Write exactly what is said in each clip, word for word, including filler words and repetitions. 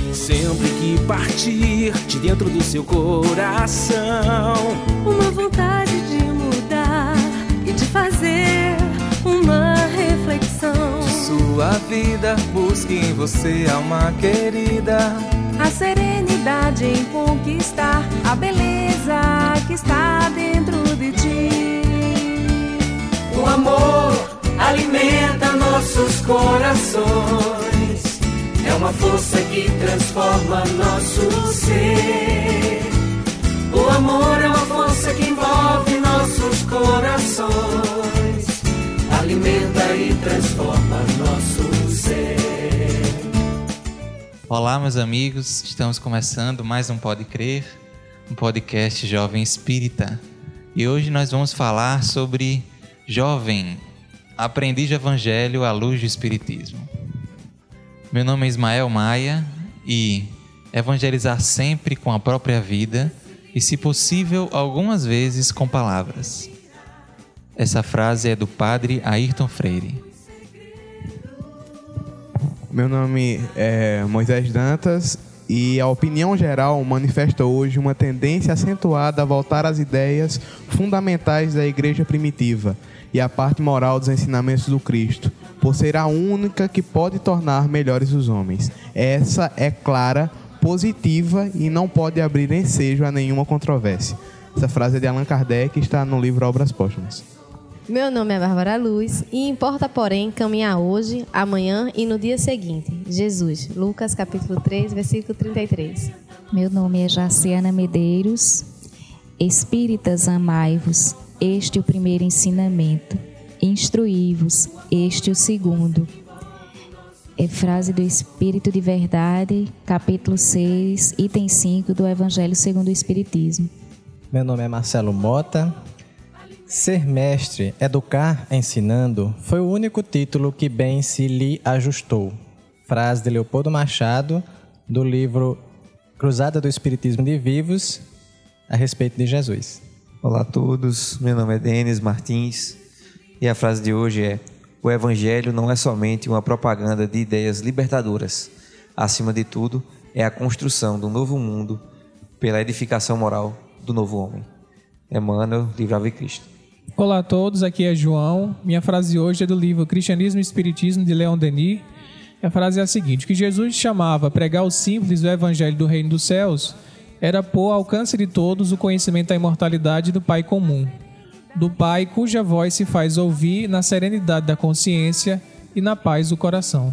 sempre que partir de dentro do seu coração, uma vontade de mudar e de fazer uma reflexão. De sua vida, busque em você, alma querida, a serenidade em conquistar a beleza que está dentro de ti. O amor alimenta nossos corações, é uma força que transforma nosso ser. O amor é uma força que envolve nossos corações, alimenta e transforma nosso ser. Olá, meus amigos, estamos começando mais um Pode Crer, um podcast Jovem Espírita. E hoje nós vamos falar sobre Jovem, aprendiz de Evangelho à luz do Espiritismo. Meu nome é Ismael Maia e evangelizar sempre com a própria vida e, se possível, algumas vezes com palavras. Essa frase é do padre Ayrton Freire. Meu nome é Moisés Dantas e a opinião geral manifesta hoje uma tendência acentuada a voltar às ideias fundamentais da Igreja primitiva e à parte moral dos ensinamentos do Cristo, por ser a única que pode tornar melhores os homens. Essa é clara, positiva e não pode abrir ensejo a nenhuma controvérsia. Essa frase é de Allan Kardec e está no livro Obras Póstumas. Meu nome é Bárbara Luz e importa, porém, caminhar hoje, amanhã e no dia seguinte. Jesus, Lucas capítulo três, versículo trinta e três. Meu nome é Jaciana Medeiros. Espíritas, amai-vos, este o primeiro ensinamento. Instruí-vos, este o segundo. É frase do Espírito de Verdade, capítulo seis, item cinco do Evangelho segundo o Espiritismo. Meu nome é Marcelo Mota. Ser mestre, educar ensinando, foi o único título que bem se lhe ajustou. Frase de Leopoldo Machado, do livro Cruzada do Espiritismo de Vivos, a respeito de Jesus. Olá a todos, meu nome é Denis Martins e a frase de hoje é: o Evangelho não é somente uma propaganda de ideias libertadoras. Acima de tudo, é a construção do novo mundo pela edificação moral do novo homem. Emmanuel, livro Ave Cristo. Olá a todos, aqui é João. Minha frase hoje é do livro Cristianismo e Espiritismo, de Leon Denis. A frase é a seguinte: que Jesus chamava a pregar o simples do Evangelho do Reino dos Céus era pôr ao alcance de todos o conhecimento da imortalidade do Pai comum, do Pai cuja voz se faz ouvir na serenidade da consciência e na paz do coração.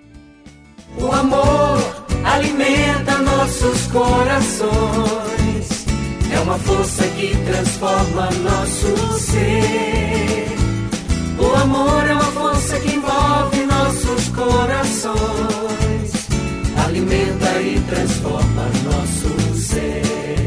O amor alimenta nossos corações, é uma força que transforma nosso ser. O amor é uma força que envolve nossos corações, alimenta e transforma nosso ser.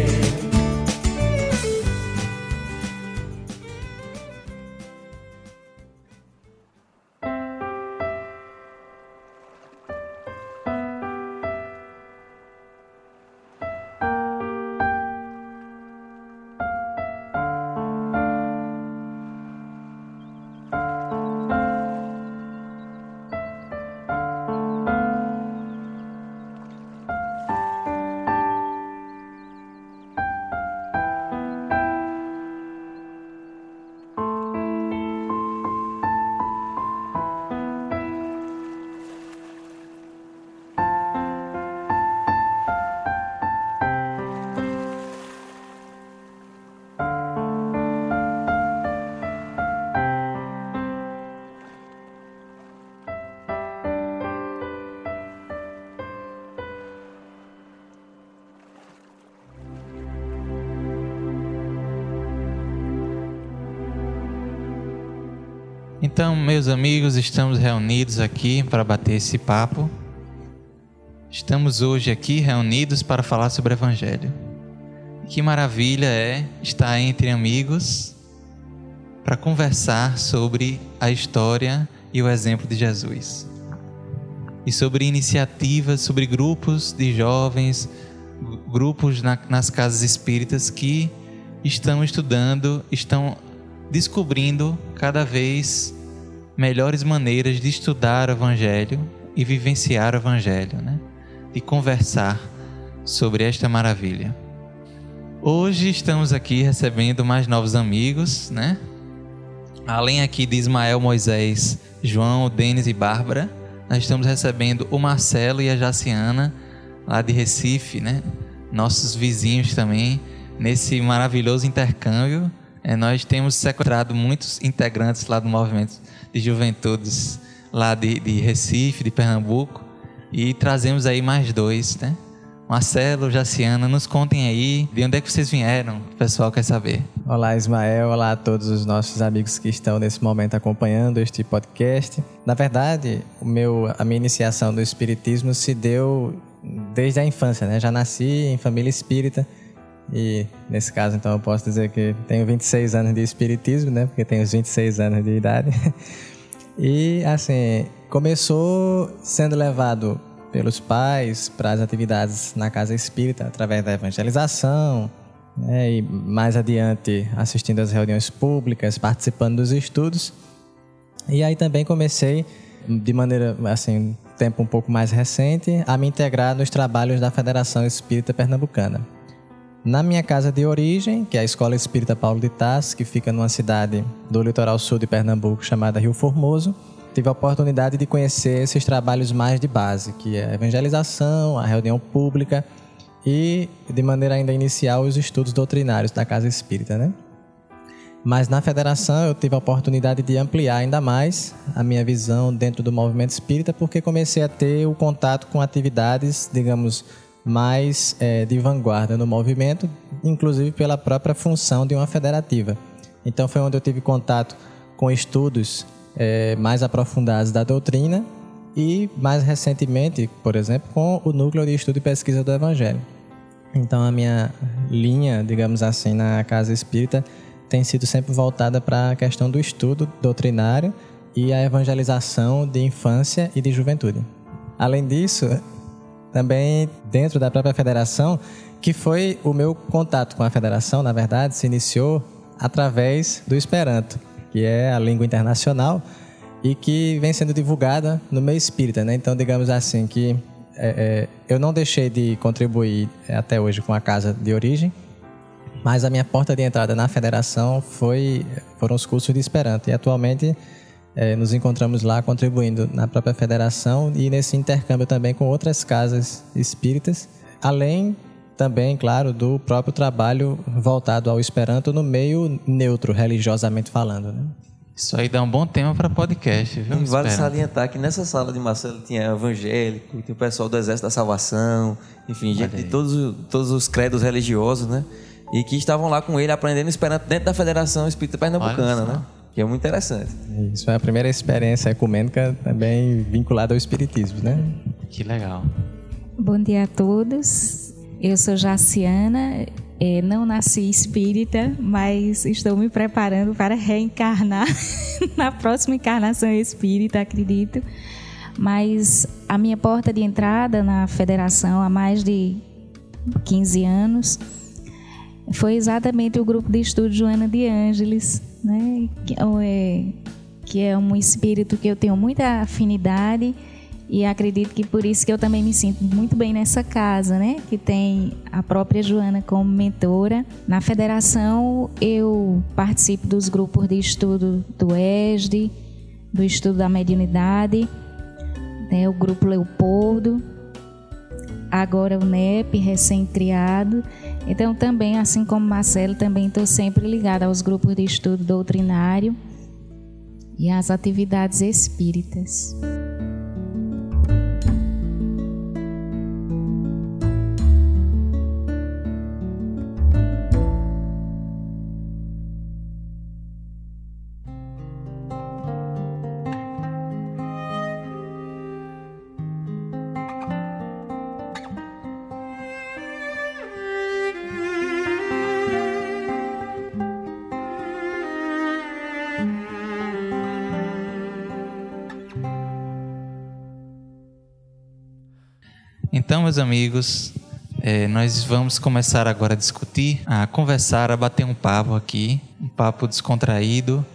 Então, meus amigos, estamos reunidos aqui para bater esse papo. Estamos hoje aqui reunidos para falar sobre o Evangelho. Que maravilha é estar entre amigos para conversar sobre a história e o exemplo de Jesus. E sobre iniciativas, sobre grupos de jovens, grupos na, nas casas espíritas que estão estudando, estão descobrindo cada vez melhores maneiras de estudar o Evangelho e vivenciar o Evangelho, né? de conversar sobre esta maravilha. Hoje estamos aqui recebendo mais novos amigos, né? Além aqui de Ismael, Moisés, João, Denis e Bárbara, nós estamos recebendo o Marcelo e a Jaciana, lá de Recife, né? Nossos vizinhos também, nesse maravilhoso intercâmbio. É, nós temos sequestrado muitos integrantes lá do movimento de juventudes lá de, de Recife, de Pernambuco, e trazemos aí mais dois, né? Marcelo, Jaciana, nos contem aí de onde é que vocês vieram, o pessoal quer saber. Olá, Ismael, olá a todos os nossos amigos que estão nesse momento acompanhando este podcast. Na verdade, o meu, a minha iniciação no espiritismo se deu desde a infância, né? Já nasci em família espírita e, nesse caso, então, eu posso dizer que tenho vinte e seis anos de espiritismo, né? Porque tenho os vinte e seis anos de idade. E, assim, começou sendo levado pelos pais para as atividades na casa espírita, através da evangelização, né, e mais adiante assistindo às reuniões públicas, participando dos estudos. E aí também comecei, de maneira, assim, tempo um pouco mais recente, a me integrar nos trabalhos da Federação Espírita Pernambucana. Na minha casa de origem, que é a Escola Espírita Paulo de Tarso, que fica numa cidade do litoral sul de Pernambuco chamada Rio Formoso, tive a oportunidade de conhecer esses trabalhos mais de base, que é a evangelização, a reunião pública e, de maneira ainda inicial, os estudos doutrinários da Casa Espírita, né? Mas na federação eu tive a oportunidade de ampliar ainda mais a minha visão dentro do movimento espírita, porque comecei a ter o contato com atividades, digamos, mais é, de vanguarda no movimento, inclusive pela própria função de uma federativa. Então foi onde eu tive contato com estudos É, mais aprofundados da doutrina e, mais recentemente, por exemplo, com o Núcleo de Estudo e Pesquisa do Evangelho. Então, a minha linha, digamos assim, na Casa Espírita tem sido sempre voltada para a questão do estudo doutrinário e a evangelização de infância e de juventude. Além disso, também dentro da própria federação, que foi o meu contato com a federação, na verdade, se iniciou através do Esperanto, que é a língua internacional e que vem sendo divulgada no meio espírita, né? Então, digamos assim, que é, é, eu não deixei de contribuir até hoje com a casa de origem, mas a minha porta de entrada na federação foi, foram os cursos de Esperanto. E atualmente é, nos encontramos lá contribuindo na própria federação e nesse intercâmbio também com outras casas espíritas, além também, claro, do próprio trabalho voltado ao Esperanto no meio neutro, religiosamente falando, né? Isso aí dá um bom tema para podcast, viu? E vale salientar que nessa sala de Marcelo tinha evangélico, tinha o pessoal do Exército da Salvação, enfim, gente de todos, todos os credos religiosos, né? E que estavam lá com ele aprendendo Esperanto dentro da Federação Espírita Pernambucana, né? Que é muito interessante. Isso é a primeira experiência ecumênica também vinculada ao espiritismo, né? Que legal. Bom dia a todos. Eu sou Jaciana, é, não nasci espírita, mas estou me preparando para reencarnar na próxima encarnação espírita, acredito. Mas a minha porta de entrada na federação há mais de quinze anos foi exatamente o grupo de estudo Joana de Ângeles, né? que, é, que é um espírito que eu tenho muita afinidade. E acredito que por isso que eu também me sinto muito bem nessa casa, né? Que tem a própria Joana como mentora. Na federação, eu participo dos grupos de estudo do E S D, do estudo da mediunidade, né? O grupo Leopoldo, agora o N E P, recém-criado. Então, também, assim como Marcelo, também estou sempre ligada aos grupos de estudo doutrinário e às atividades espíritas. Então, meus amigos, é, nós vamos começar agora a discutir, a conversar, a bater um papo aqui, um papo descontraído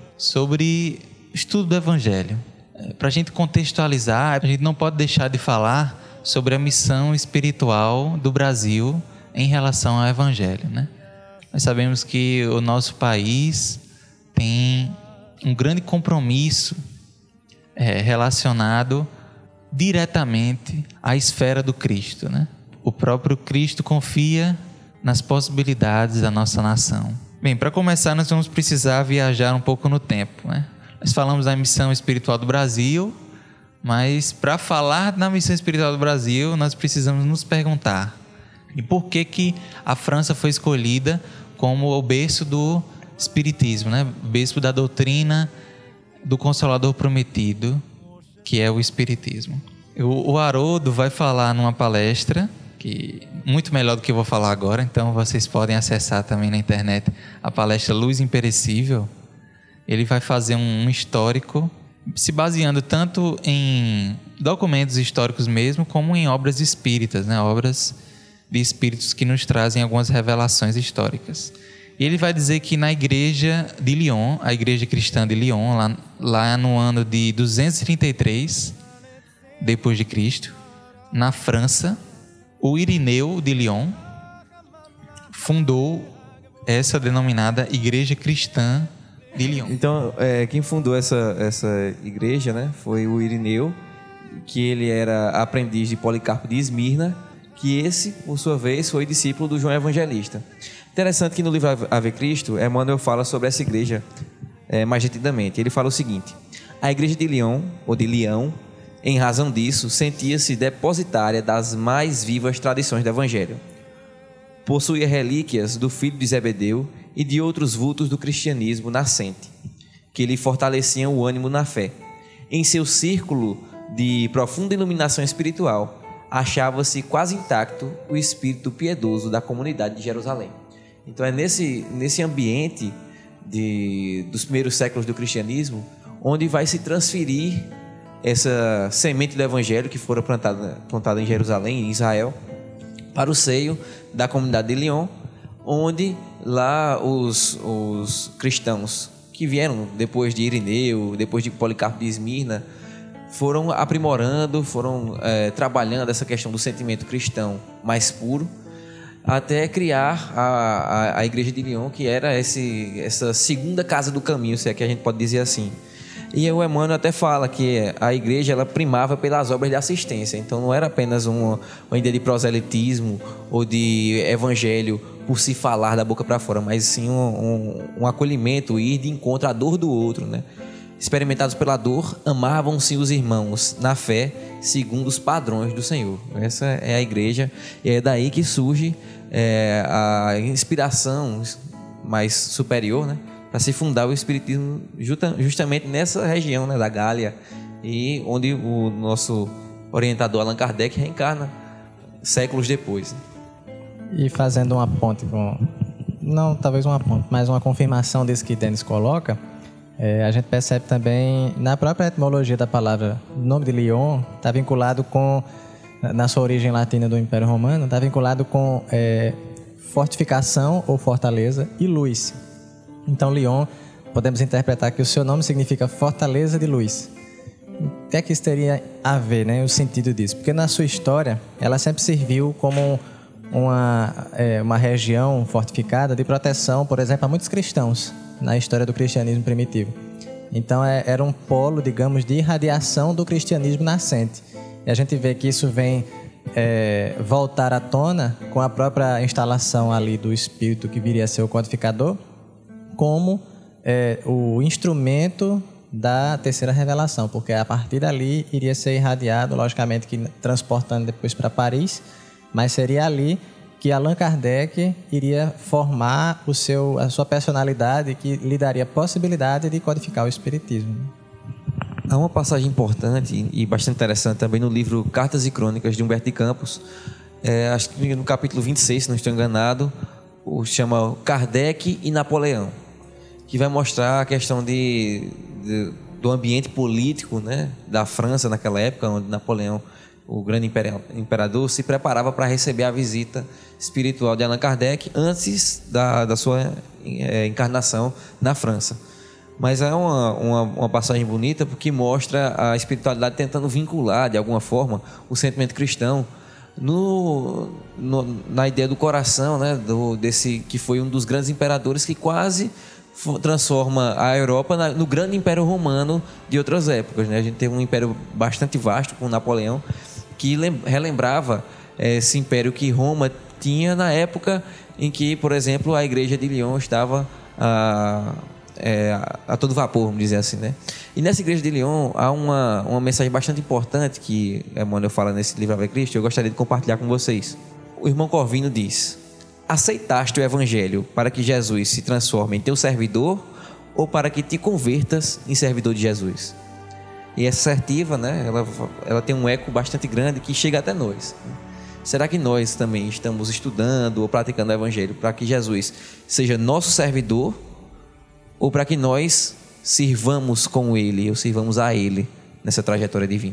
sobre estudo do Evangelho. É, para a gente contextualizar, a gente não pode deixar de falar sobre a missão espiritual do Brasil em relação ao Evangelho, né? Nós sabemos que o nosso país tem um grande compromisso é, relacionado diretamente à esfera do Cristo, né? O próprio Cristo confia nas possibilidades da nossa nação. Bem, para começar, nós vamos precisar viajar um pouco no tempo, né? Nós falamos da missão espiritual do Brasil, mas para falar na missão espiritual do Brasil, nós precisamos nos perguntar: e por que que a França foi escolhida como o berço do Espiritismo, né? O berço da doutrina do Consolador Prometido, que é o Espiritismo. O, o Haroldo vai falar numa palestra, que muito melhor do que eu vou falar agora, então vocês podem acessar também na internet a palestra Luz Imperecível. Ele vai fazer um, um histórico, se baseando tanto em documentos históricos mesmo, como em obras espíritas, né? Obras de espíritos que nos trazem algumas revelações históricas. E ele vai dizer que na igreja de Lyon, a igreja cristã de Lyon, lá, lá no ano de duzentos e trinta e três depois de Cristo, na França, o Irineu de Lyon fundou essa denominada Igreja Cristã de Lyon. Então, é, quem fundou essa, essa igreja, né, foi o Irineu, que ele era aprendiz de Policarpo de Esmirna, que esse, por sua vez, foi discípulo do João Evangelista. Interessante que no livro Ave Cristo, Emmanuel fala sobre essa igreja é, mais detidamente. Ele fala o seguinte: a igreja de Lyon, ou de Leão, em razão disso, sentia-se depositária das mais vivas tradições do Evangelho. Possuía relíquias do filho de Zebedeu e de outros vultos do cristianismo nascente, que lhe fortaleciam o ânimo na fé. Em seu círculo de profunda iluminação espiritual, achava-se quase intacto o espírito piedoso da comunidade de Jerusalém. Então é nesse, nesse ambiente de, dos primeiros séculos do cristianismo onde vai se transferir essa semente do evangelho que fora plantada, plantada em Jerusalém, em Israel, para o seio da comunidade de Lyon, onde lá os, os cristãos que vieram depois de Irineu, depois de Policarpo de Esmirna, foram aprimorando, foram é, trabalhando essa questão do sentimento cristão mais puro, até criar a, a, a igreja de Lyon, que era esse, essa segunda casa do caminho, se é que a gente pode dizer assim. E o Emmanuel até fala que a igreja ela primava pelas obras de assistência, então não era apenas uma, uma ideia de proselitismo ou de evangelho por se falar da boca para fora, mas sim um, um, um acolhimento, ir de encontro à dor do outro, né? Experimentados pela dor, amavam-se os irmãos na fé, segundo os padrões do Senhor. Essa é a igreja, e é daí que surge é, a inspiração mais superior, né, para se fundar o Espiritismo justa, justamente nessa região, né, da Gália, e onde o nosso orientador Allan Kardec reencarna séculos depois. E fazendo uma ponte com... Não, talvez uma ponte, mas uma confirmação desse que Denis coloca... É, a gente percebe também, na própria etimologia da palavra, o nome de Lyon está vinculado com, na sua origem latina do Império Romano, está vinculado com é, fortificação ou fortaleza e luz. Então, Lyon, podemos interpretar que o seu nome significa fortaleza de luz. O que é que isso teria a ver, né, o sentido disso? Porque na sua história, ela sempre serviu como uma, é, uma região fortificada de proteção, por exemplo, a muitos cristãos, na história do cristianismo primitivo. Então é, era um polo, digamos, de irradiação do cristianismo nascente. E a gente vê que isso vem é, voltar à tona com a própria instalação ali do Espírito que viria a ser o codificador, como é, o instrumento da terceira revelação, porque a partir dali iria ser irradiado, logicamente que transportando depois para Paris, mas seria ali que Allan Kardec iria formar o seu, a sua personalidade, que lhe daria a possibilidade de codificar o Espiritismo. Há uma passagem importante e bastante interessante também no livro Cartas e Crônicas de Humberto de Campos, é, acho que no capítulo vinte e seis, se não estou enganado, o chama Kardec e Napoleão, que vai mostrar a questão de, de, do ambiente político, né, da França naquela época, onde Napoleão, o grande imperador, se preparava para receber a visita espiritual de Allan Kardec antes da, da sua é, encarnação na França. Mas é uma, uma, uma passagem bonita porque mostra a espiritualidade tentando vincular, de alguma forma, o sentimento cristão no, no, na ideia do coração, né? do, desse, que foi um dos grandes imperadores que quase transforma a Europa na, no grande império romano de outras épocas. Né? A gente teve um império bastante vasto com Napoleão, que lem, relembrava é, esse império que Roma tinha na época em que, por exemplo, a igreja de Lyon estava a, é, a todo vapor, vamos dizer assim, né? E nessa igreja de Lyon há uma, uma mensagem bastante importante que Emmanuel fala nesse livro Ave Cristo, eu gostaria de compartilhar com vocês. O irmão Corvino diz: aceitaste o evangelho para que Jesus se transforme em teu servidor ou para que te convertas em servidor de Jesus? E essa assertiva, né, ela, ela tem um eco bastante grande que chega até nós. Será que nós também estamos estudando ou praticando o evangelho para que Jesus seja nosso servidor ou para que nós sirvamos com Ele ou sirvamos a Ele nessa trajetória divina?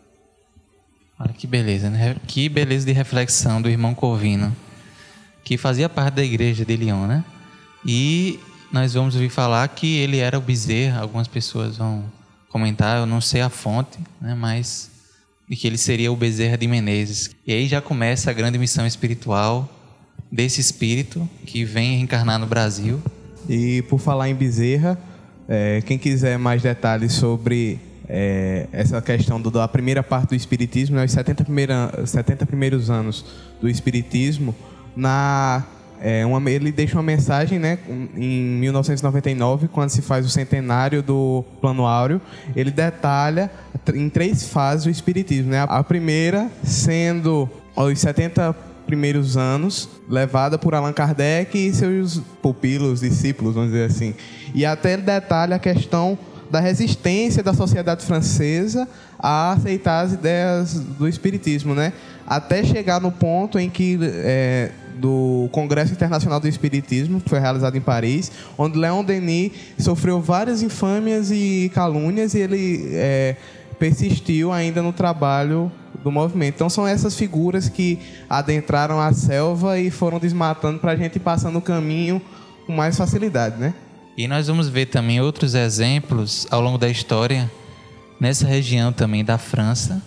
Olha que beleza, né? Que beleza de reflexão do irmão Corvino, que fazia parte da igreja de Lyon, né? E nós vamos ouvir falar que ele era o Bezerra. Algumas pessoas vão comentar, eu não sei a fonte, né? Mas de que ele seria o Bezerra de Menezes. E aí já começa a grande missão espiritual desse espírito que vem reencarnar no Brasil. E por falar em Bezerra, é, quem quiser mais detalhes sobre é, essa questão do, da primeira parte do espiritismo, né, os setenta, primeira, setenta primeiros anos do espiritismo, na, é, uma, ele deixa uma mensagem, né, em mil novecentos e noventa e nove, quando se faz o centenário do Plano Áureo. Ele detalha em três fases o espiritismo, né? A primeira sendo os setenta primeiros anos, levada por Allan Kardec e seus pupilos, discípulos, vamos dizer assim. E até ele detalha a questão da resistência da sociedade francesa a aceitar as ideias do espiritismo, né? Até chegar no ponto em que é, do Congresso Internacional do Espiritismo, que foi realizado em Paris, onde Leon Denis sofreu várias infâmias e calúnias e ele é, persistiu ainda no trabalho do movimento. Então são essas figuras que adentraram a selva e foram desmatando para a gente ir passando o caminho com mais facilidade, né? E nós vamos ver também outros exemplos ao longo da história nessa região também da França,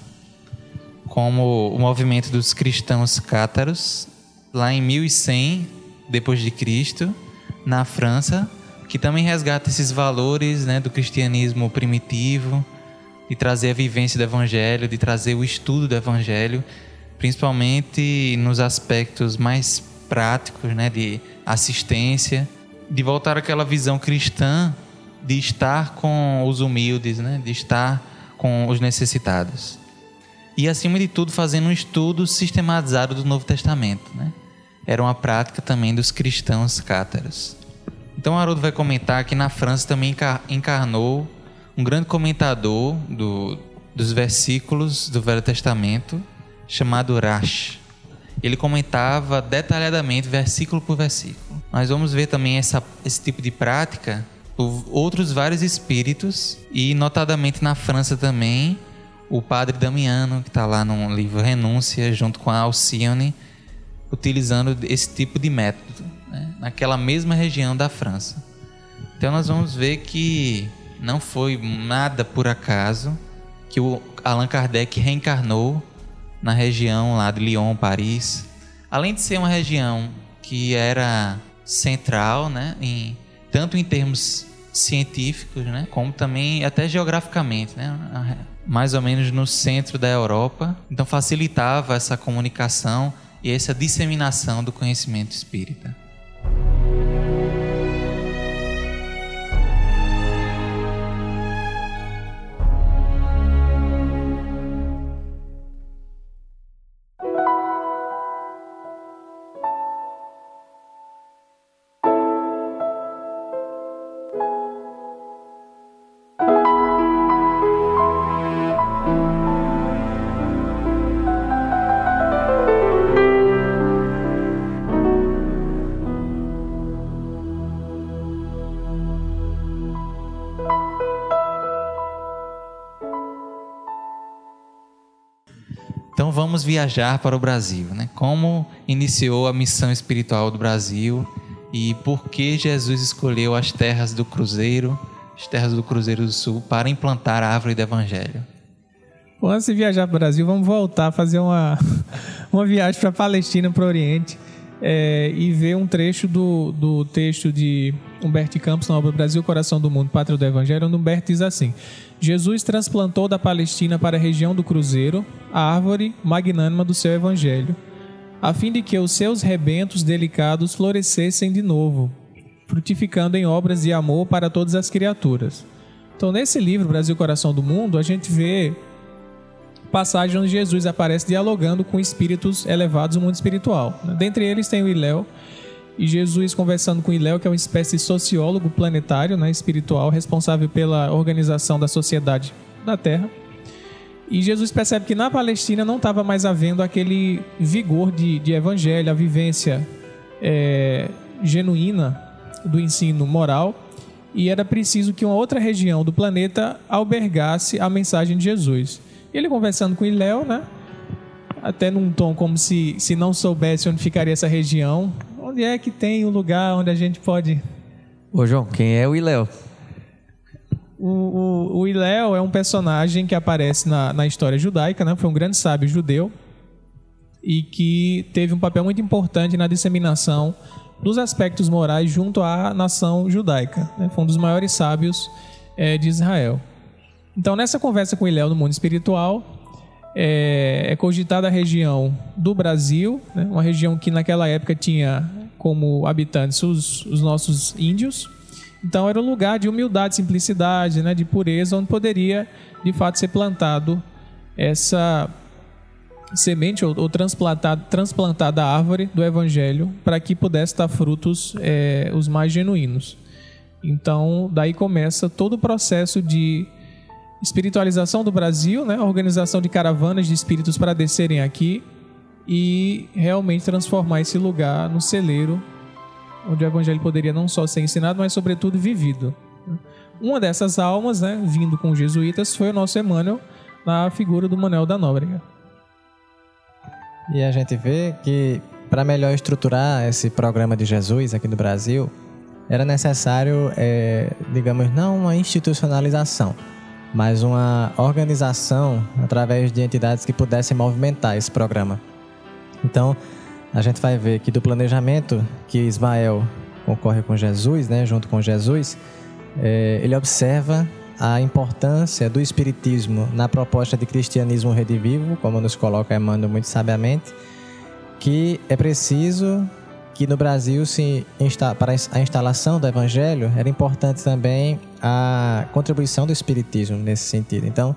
como o movimento dos cristãos cátaros, lá em mil e cem depois de Cristo, na França, que também resgata esses valores, né, do cristianismo primitivo, de trazer a vivência do evangelho, de trazer o estudo do evangelho, principalmente nos aspectos mais práticos, né, de assistência, de voltar àquela visão cristã de estar com os humildes, né, de estar com os necessitados. E, acima de tudo, fazendo um estudo sistematizado do Novo Testamento, né? Era uma prática também dos cristãos cátaros. Então, o Haroldo vai comentar que na França também encarnou um grande comentador do, dos versículos do Velho Testamento, chamado Rache. Ele comentava detalhadamente, versículo por versículo. Nós vamos ver também essa, esse tipo de prática por outros vários espíritos, e notadamente na França também, o padre Damiano, que está lá no livro Renúncia, junto com a Alcione, utilizando esse tipo de método, né, naquela mesma região da França. Então nós vamos ver que não foi nada por acaso que o Allan Kardec reencarnou na região lá de Lyon, Paris. Além de ser uma região que era central, né, em, tanto em termos científicos, né, como também até geograficamente, né, mais ou menos no centro da Europa. Então facilitava essa comunicação e essa disseminação do conhecimento espírita. Então vamos viajar para o Brasil, né? Como iniciou a missão espiritual do Brasil e por que Jesus escolheu as terras do Cruzeiro, as terras do Cruzeiro do Sul, para implantar a árvore do Evangelho? Bom, antes de viajar para o Brasil, vamos voltar, fazer uma, uma viagem para a Palestina, para o Oriente, é, e ver um trecho do, do texto de Humberto Campos, na obra Brasil, Coração do Mundo, Pátria do Evangelho, onde Humberto diz assim: Jesus transplantou da Palestina para a região do Cruzeiro a árvore magnânima do seu Evangelho, a fim de que os seus rebentos delicados florescessem de novo, frutificando em obras de amor para todas as criaturas. Então, nesse livro, Brasil, Coração do Mundo, a gente vê passagem onde Jesus aparece dialogando com espíritos elevados do mundo espiritual. Dentre eles tem o Iléu, e Jesus conversando com Iléu, que é uma espécie de sociólogo planetário, né, espiritual, responsável pela organização da sociedade da Terra. E Jesus percebe que na Palestina não estava mais havendo aquele vigor de, de evangelho, a vivência é, genuína do ensino moral, e era preciso que uma outra região do planeta albergasse a mensagem de Jesus. Ele conversando com Iléu, né? Até num tom como se, se não soubesse onde ficaria essa região. Onde é que tem um lugar onde a gente pode... Ô João, quem é o Iléu? O, o, o Iléu é um personagem que aparece na, na história judaica, né? Foi um grande sábio judeu e que teve um papel muito importante na disseminação dos aspectos morais junto à nação judaica, né? Foi um dos maiores sábios é, de Israel. Então, nessa conversa com Iléu no mundo espiritual, é, é cogitada a região do Brasil, né? Uma região que naquela época tinha como habitantes os, os nossos índios. Então, era um lugar de humildade, simplicidade, né? De pureza, onde poderia, de fato, ser plantado essa semente ou, ou transplantada, transplantada a árvore do Evangelho para que pudesse dar frutos é, os mais genuínos. Então, daí começa todo o processo de espiritualização do Brasil, né? Organização de caravanas de espíritos para descerem aqui e realmente transformar esse lugar no celeiro onde o Evangelho poderia não só ser ensinado, mas sobretudo vivido. Uma dessas almas, né, vindo com os jesuítas, foi o nosso Emmanuel, na figura do Manuel da Nóbrega. E a gente vê que para melhor estruturar esse programa de Jesus aqui no Brasil, era necessário, é, digamos, não uma institucionalização, mas uma organização através de entidades que pudessem movimentar esse programa. Então, a gente vai ver que do planejamento que Ismael concorre com Jesus, né, junto com Jesus, é, ele observa a importância do espiritismo na proposta de cristianismo redivivo, como nos coloca Emmanuel muito sabiamente, que é preciso que no Brasil, se insta, para a instalação do Evangelho, era importante também a contribuição do Espiritismo nesse sentido. Então,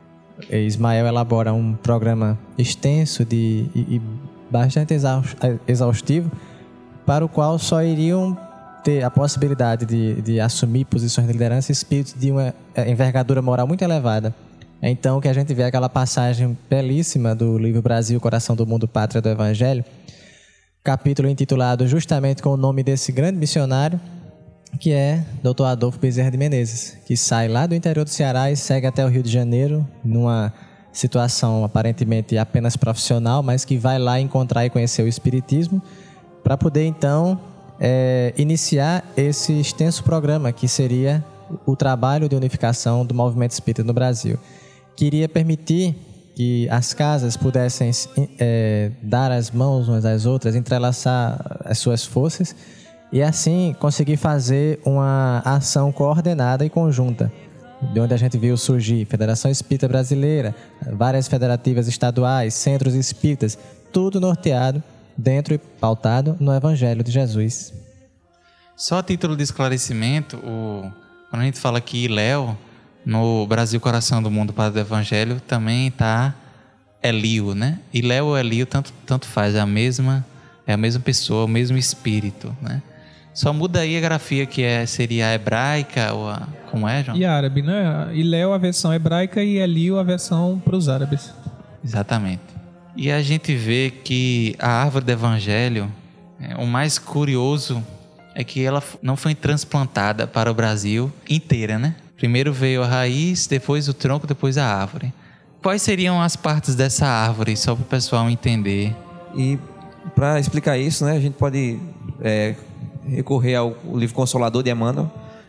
Ismael elabora um programa extenso de, e, e bastante exaustivo, para o qual só iriam ter a possibilidade de, de assumir posições de liderança espíritos de uma envergadura moral muito elevada. É então que a gente vê aquela passagem belíssima do livro Brasil, Coração do Mundo, Pátria do Evangelho, capítulo intitulado justamente com o nome desse grande missionário, que é doutor Adolfo Bezerra de Menezes, que sai lá do interior do Ceará e segue até o Rio de Janeiro, numa situação aparentemente apenas profissional, mas que vai lá encontrar e conhecer o Espiritismo, para poder então é, iniciar esse extenso programa, que seria o trabalho de unificação do movimento espírita no Brasil. Queria permitir que as casas pudessem é, dar as mãos umas às outras, entrelaçar as suas forças e assim conseguir fazer uma ação coordenada e conjunta, de onde a gente viu surgir Federação Espírita Brasileira, várias federativas estaduais, centros espíritas, tudo norteado dentro e pautado no Evangelho de Jesus. Só a título de esclarecimento, o... quando a gente fala que Iléu, no Brasil, Coração do Mundo, Pátria do Evangelho, também está Elio, né? Iléu ou Elio, tanto, tanto faz, é a mesma, é a mesma pessoa, o mesmo espírito, né? Só muda aí a grafia, que é, seria a hebraica, ou a, como é, João? E árabe, né? Iléu a versão hebraica e Elio a versão para os árabes. Exatamente. E a gente vê que a árvore do Evangelho, é, o mais curioso é que ela não foi transplantada para o Brasil inteira, né? Primeiro veio a raiz, depois o tronco, depois a árvore. Quais seriam as partes dessa árvore, só para o pessoal entender? E para explicar isso, né, a gente pode é, recorrer ao livro Consolador de Emmanuel,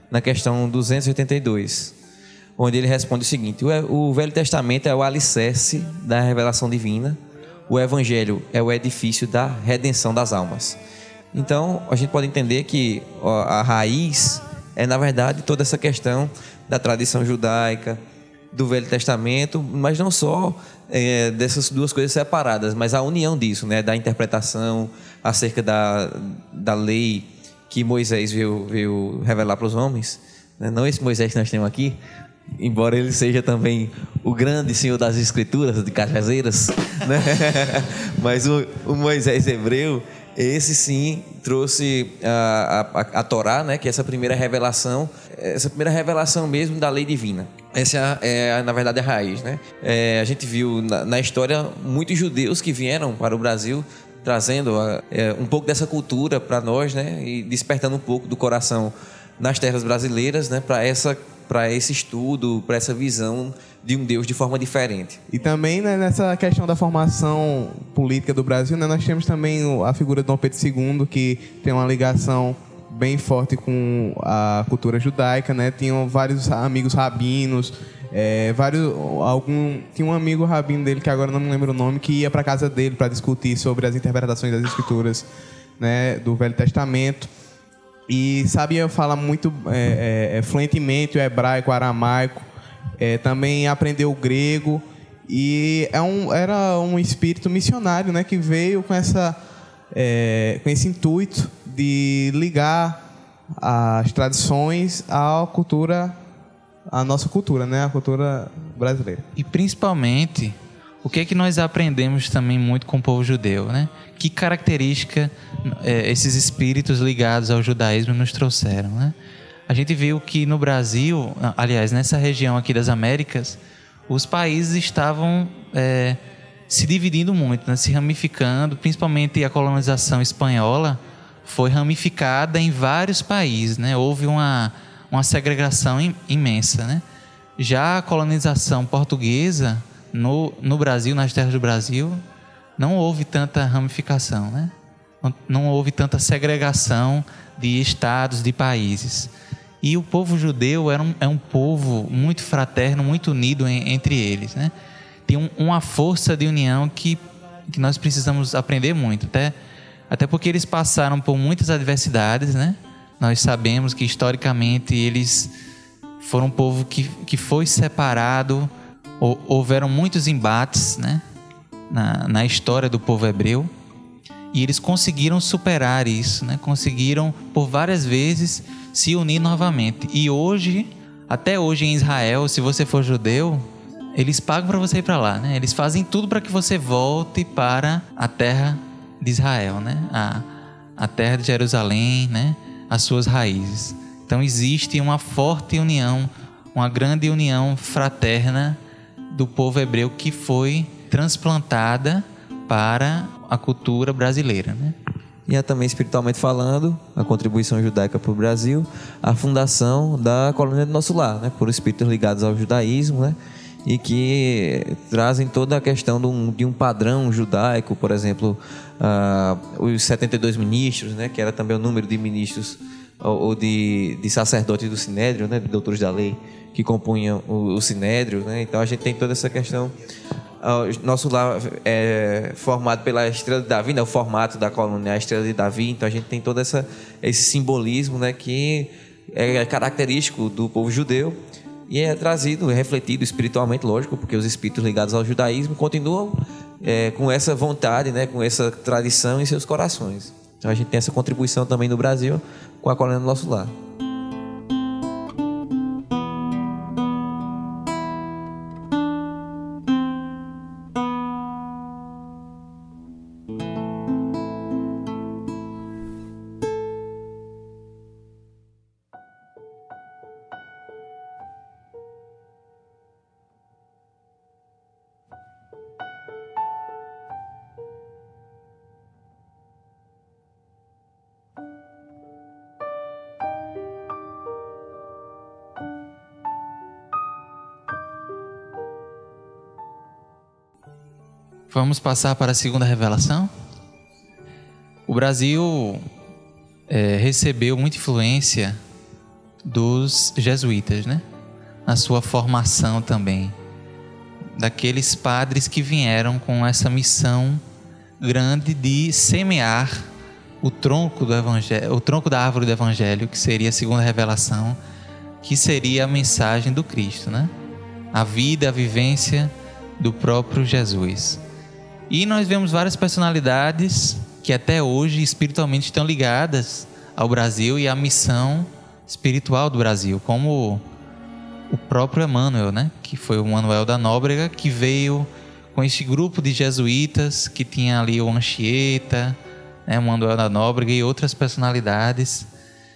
na questão duzentos e oitenta e dois, onde ele responde o seguinte: o Velho Testamento é o alicerce da revelação divina, o Evangelho é o edifício da redenção das almas. Então, a gente pode entender que a raiz é, na verdade, toda essa questão da tradição judaica, do Velho Testamento, mas não só é, dessas duas coisas separadas, mas a união disso, né, da interpretação acerca da, da lei que Moisés veio, veio revelar para os homens, né? Não esse Moisés que nós temos aqui, embora ele seja também o grande senhor das escrituras, de Cajazeiras, né? Mas o, o Moisés hebreu, esse sim trouxe a, a, a Torá, né? Que é essa primeira revelação, essa primeira revelação mesmo da lei divina. Essa é, é na verdade, a raiz, né? É, a gente viu na, na história muitos judeus que vieram para o Brasil trazendo é, um pouco dessa cultura para nós, né? E despertando um pouco do coração nas terras brasileiras, né? Para essa para esse estudo, para essa visão de um Deus de forma diferente. E também, né, nessa questão da formação política do Brasil, né, nós temos também a figura de Dom Pedro segundo, que tem uma ligação bem forte com a cultura judaica, né? Tinham vários amigos rabinos, é, vários, algum, tinha um amigo rabino dele, que agora não me lembro o nome, que ia para casa dele para discutir sobre as interpretações das escrituras, né, do Velho Testamento. E sabia falar muito é, é, fluentemente o hebraico, o aramaico, é, também aprendeu o grego, e é um, era um espírito missionário, né, que veio com, essa, é, com esse intuito de ligar as tradições à cultura, à nossa cultura, né, à cultura brasileira. E principalmente, o que é que nós aprendemos também muito com o povo judeu, né? Que característica é, esses espíritos ligados ao judaísmo nos trouxeram, né? A gente viu que no Brasil, aliás, nessa região aqui das Américas, os países estavam é, se dividindo muito, né? Se ramificando, principalmente a colonização espanhola foi ramificada em vários países, né? Houve uma, uma segregação imensa, né? Já a colonização portuguesa No, no Brasil, nas terras do Brasil, não houve tanta ramificação, né? Não, não houve tanta segregação de estados, de países. E o povo judeu era um, é um povo muito fraterno, muito unido em, entre eles, né? Tem um, uma força de união que, que nós precisamos aprender muito, até, até porque eles passaram por muitas adversidades, né? Nós sabemos que, historicamente, eles foram um povo que, que foi separado. Houveram muitos embates, né, na, na história do povo hebreu, e eles conseguiram superar isso, né, conseguiram por várias vezes se unir novamente. E hoje, até hoje em Israel, se você for judeu, eles pagam para você ir para lá, né? Eles fazem tudo para que você volte para a terra de Israel, né? a, a terra de Jerusalém, né? As suas raízes. Então existe uma forte união, uma grande união fraterna do povo hebreu que foi transplantada para a cultura brasileira, né? E é também, espiritualmente falando, a contribuição judaica para o Brasil, a fundação da colônia do Nosso Lar, né? Por espíritos ligados ao judaísmo, né? E que trazem toda a questão de um, de um padrão judaico, por exemplo, uh, os setenta e dois ministros, né? Que era também o número de ministros ou, ou de, de sacerdotes do Sinédrio, né? De doutores da lei, que compunham o, o Sinédrio, né? Então a gente tem toda essa questão. O Nosso Lar é formado pela Estrela de Davi, né? O formato da coluna é a Estrela de Davi, então a gente tem todo essa, esse simbolismo, né? Que é característico do povo judeu e é trazido, é refletido espiritualmente, lógico, porque os espíritos ligados ao judaísmo continuam é, com essa vontade, né? Com essa tradição em seus corações. Então a gente tem essa contribuição também no Brasil com a coluna do Nosso Lar. Vamos passar para a segunda revelação? O Brasil é, recebeu muita influência dos jesuítas, né? Na sua formação também, daqueles padres que vieram com essa missão grande de semear o tronco do evangelho, o tronco da árvore do evangelho, que seria, segundo a revelação, que seria a mensagem do Cristo, né? A vida, a vivência do próprio Jesus. E nós vemos várias personalidades que até hoje espiritualmente estão ligadas ao Brasil e à missão espiritual do Brasil, como o próprio Emmanuel, né? Que foi o Manuel da Nóbrega, que veio com este grupo de jesuítas que tinha ali o Anchieta, né? O Manuel da Nóbrega e outras personalidades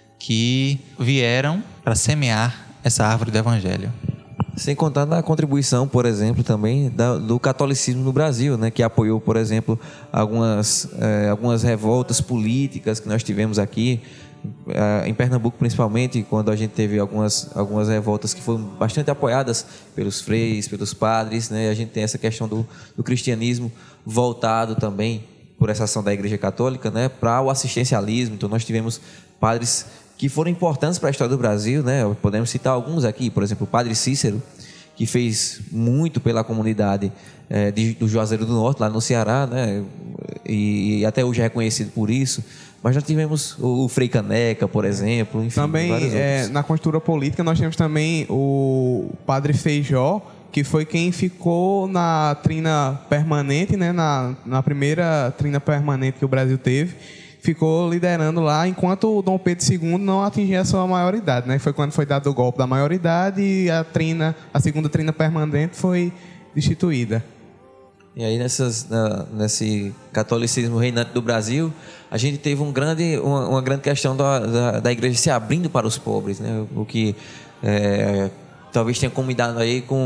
que vieram para semear essa árvore do Evangelho. Sem contar na contribuição, por exemplo, também da, do catolicismo no Brasil, né, que apoiou, por exemplo, algumas, eh, algumas revoltas políticas que nós tivemos aqui, eh, em Pernambuco principalmente, quando a gente teve algumas, algumas revoltas que foram bastante apoiadas pelos freis, pelos padres, né, a gente tem essa questão do, do cristianismo voltado também por essa ação da Igreja Católica, né, para o assistencialismo. Então nós tivemos padres que foram importantes para a história do Brasil, né? Podemos citar alguns aqui, por exemplo, o Padre Cícero, que fez muito pela comunidade é, de, do Juazeiro do Norte, lá no Ceará, né? E, e até hoje é reconhecido por isso. Mas nós tivemos o, o Frei Caneca, por exemplo, enfim, também é, na conjuntura política nós temos também o Padre Feijó, que foi quem ficou na trina permanente, né? Na, na primeira trina permanente que o Brasil teve. Ficou liderando lá, enquanto o Dom Pedro segundo não atingia a sua maioridade, né? Foi quando foi dado o golpe da maioridade e a trina, a segunda trina permanente foi destituída. E aí nessas, na, nesse catolicismo reinante do Brasil, a gente teve um grande, uma, uma grande questão da, da, da igreja se abrindo para os pobres, né? O que é, talvez tenha combinado aí com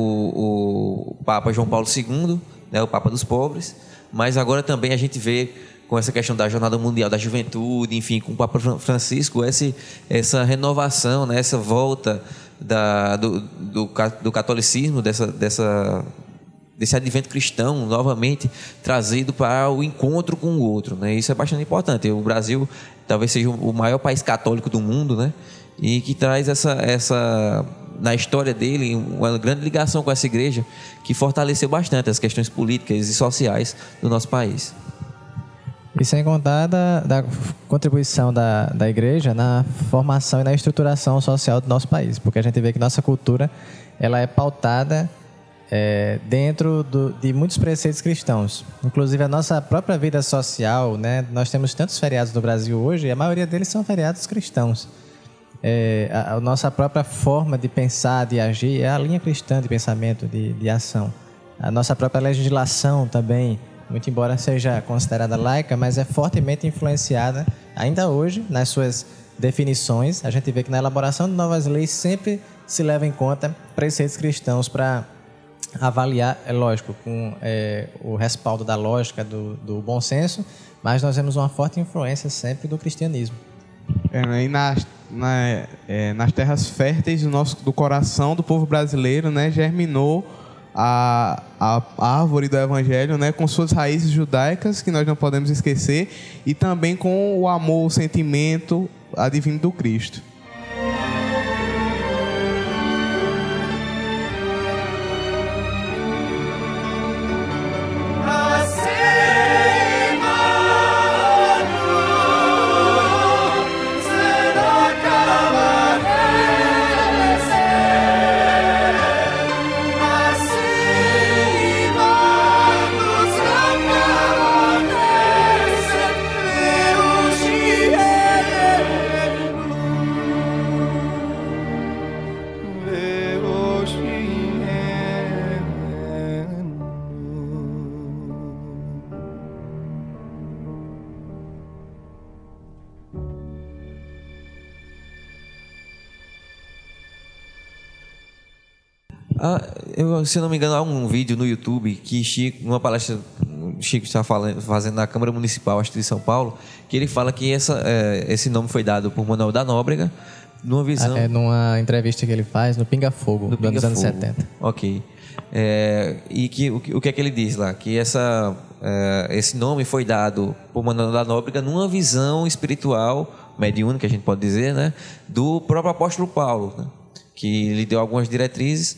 o, o Papa João Paulo segundo, né? O Papa dos pobres, mas agora também a gente vê com essa questão da Jornada Mundial da Juventude, enfim, com o Papa Francisco, esse, essa renovação, né, essa volta da, do, do, do catolicismo, dessa, dessa, desse advento cristão, novamente trazido para o encontro com o outro, né? Isso é bastante importante. O Brasil talvez seja o maior país católico do mundo, né? E que traz essa, essa, na história dele, uma grande ligação com essa igreja que fortaleceu bastante as questões políticas e sociais do nosso país. E sem contar da, da contribuição da, da igreja na formação e na estruturação social do nosso país, porque a gente vê que nossa cultura ela é pautada é, dentro do, de muitos preceitos cristãos. Inclusive a nossa própria vida social, né? Nós temos tantos feriados no Brasil hoje e a maioria deles são feriados cristãos. É, a, a nossa própria forma de pensar, de agir, é a linha cristã de pensamento, de, de ação. A nossa própria legislação também, muito embora seja considerada laica, mas é fortemente influenciada, ainda hoje, nas suas definições. A gente vê que na elaboração de novas leis sempre se leva em conta preceitos cristãos para avaliar, é lógico, com é, o respaldo da lógica, do, do bom senso, mas nós vemos uma forte influência sempre do cristianismo. É, e nas, na, é, nas terras férteis do, nosso, do coração do povo brasileiro, né, germinou A, a árvore do Evangelho, né, com suas raízes judaicas, que nós não podemos esquecer, e também com o amor, o sentimento advindo do Cristo. Ah, eu, se eu não me engano, há um vídeo no YouTube que Chico, numa palestra Chico está falando, fazendo na Câmara Municipal, acho que de São Paulo, que ele fala que essa, é, esse nome foi dado por Manuel da Nóbrega numa visão... É numa entrevista que ele faz no Pinga Fogo, no dos anos setenta. Ok. É, e que, o, o que é que ele diz lá? Que essa, é, esse nome foi dado por Manuel da Nóbrega numa visão espiritual mediúnica, a gente pode dizer, né, do próprio apóstolo Paulo, né, que lhe deu algumas diretrizes.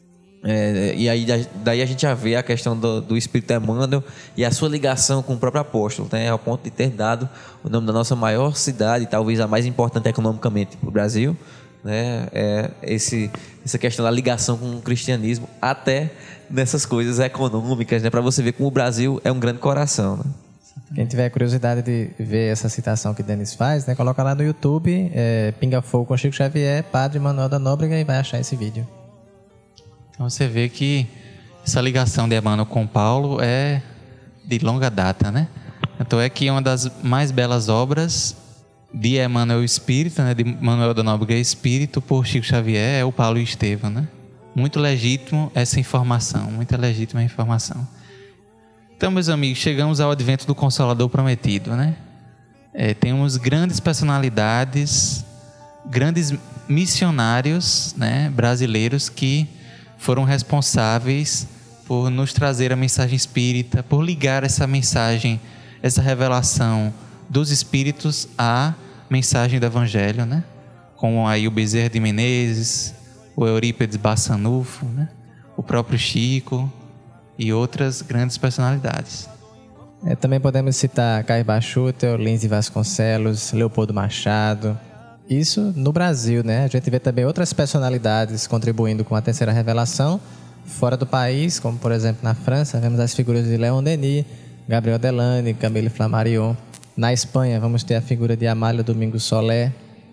É, e aí daí a gente já vê a questão do, do Espírito Emmanuel e a sua ligação com o próprio apóstolo, né, ao ponto de ter dado o nome da nossa maior cidade, talvez a mais importante economicamente para o Brasil, né, é esse, essa questão da ligação com o cristianismo, até nessas coisas econômicas, né, para você ver como o Brasil é um grande coração, né? Quem tiver curiosidade de ver essa citação que Denis faz, né, coloca lá no YouTube, é, Pinga Fogo com Chico Xavier, Padre Manuel da Nóbrega, e vai achar esse vídeo. Então você vê que essa ligação de Emmanuel com Paulo é de longa data, né? Então é que uma das mais belas obras de Emmanuel Espírito, né, de Manuel da Nóbrega Espírito, por Chico Xavier, é o Paulo e Estevão, né? Muito legítimo essa informação, muito legítima a informação. Então, meus amigos, chegamos ao advento do Consolador Prometido, né? É, temos grandes personalidades, grandes missionários, né, brasileiros que foram responsáveis por nos trazer a mensagem espírita, por ligar essa mensagem, essa revelação dos espíritos à mensagem do Evangelho, né? Como aí o Bezerra de Menezes, o Eurípides Bassanufo, né? O próprio Chico e outras grandes personalidades. É, também podemos citar Caio Bachutel, Lins de Vasconcelos, Leopoldo Machado. Isso no Brasil, né? A gente vê também outras personalidades contribuindo com a terceira revelação fora do país, como por exemplo na França, vemos as figuras de Leon Denis, Gabriel Delany, Camille Flammarion. Na Espanha vamos ter a figura de Amália Domingos Soler.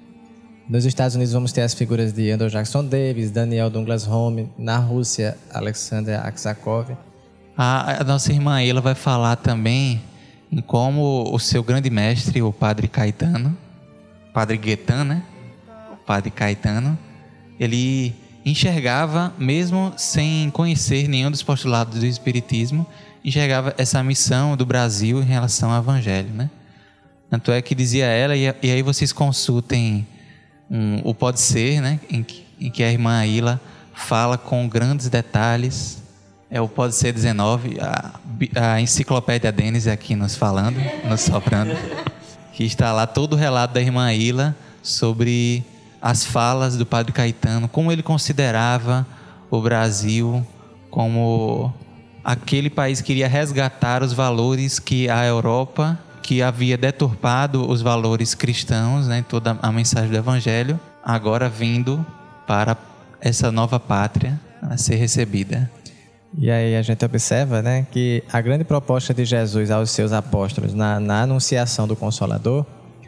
Nos Estados Unidos vamos ter as figuras de Andrew Jackson Davis, Daniel Douglas Home. Na Rússia, Alexander Aksakov. A, a nossa irmã ela vai falar também em como o seu grande mestre, o Padre Caetano, Padre Guetan, né? O Padre Caetano, ele enxergava, mesmo sem conhecer nenhum dos postulados do Espiritismo, enxergava essa missão do Brasil em relação ao Evangelho, né? Tanto é que dizia ela, e, e aí vocês consultem um, o Pode Ser, né? Em que, em que a irmã Aila fala com grandes detalhes. É o Pode Ser dezenove, a, a enciclopédia Denis aqui nos falando, nos soprando. Que está lá todo o relato da irmã Aila sobre as falas do Padre Caetano, como ele considerava o Brasil como aquele país que iria resgatar os valores que a Europa, que havia deturpado os valores cristãos, né, toda a mensagem do Evangelho, agora vindo para essa nova pátria a ser recebida. E aí a gente observa, né, que a grande proposta de Jesus aos seus apóstolos na, na anunciação do Consolador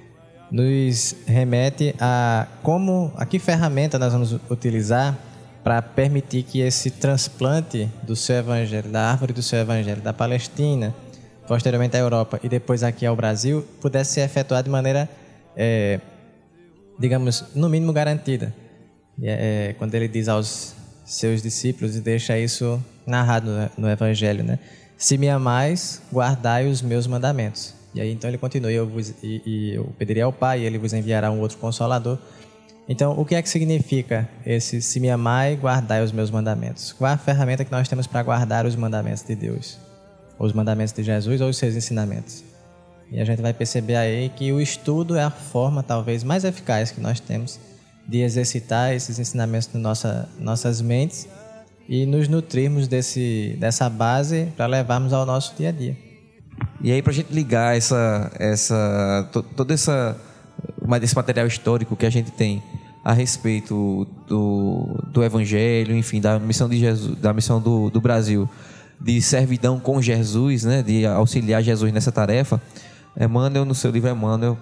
nos remete a como, a que ferramenta nós vamos utilizar para permitir que esse transplante do seu evangelho, da árvore do seu evangelho, da Palestina, posteriormente à Europa e depois aqui ao Brasil, pudesse ser efetuado de maneira, é, digamos, no mínimo garantida. E, é, quando ele diz aos seus discípulos, e deixa isso narrado no Evangelho, né? Se me amais, guardai os meus mandamentos. E aí então ele continua, e eu, vos, e, e eu pedirei ao Pai, e ele vos enviará um outro Consolador. Então, o que é que significa esse se me amai, guardai os meus mandamentos? Qual a ferramenta que nós temos para guardar os mandamentos de Deus? Ou os mandamentos de Jesus, ou os seus ensinamentos? E a gente vai perceber aí que o estudo é a forma talvez mais eficaz que nós temos de exercitar esses ensinamentos nas nossa, nossas mentes e nos nutrirmos desse, dessa base para levarmos ao nosso dia a dia. E aí, para a gente ligar essa, essa, todo essa, esse material histórico que a gente tem a respeito do, do Evangelho, enfim, da missão, de Jesus, da missão do, do Brasil, de servidão com Jesus, né, de auxiliar Jesus nessa tarefa, Emmanuel, no seu livro Emmanuel,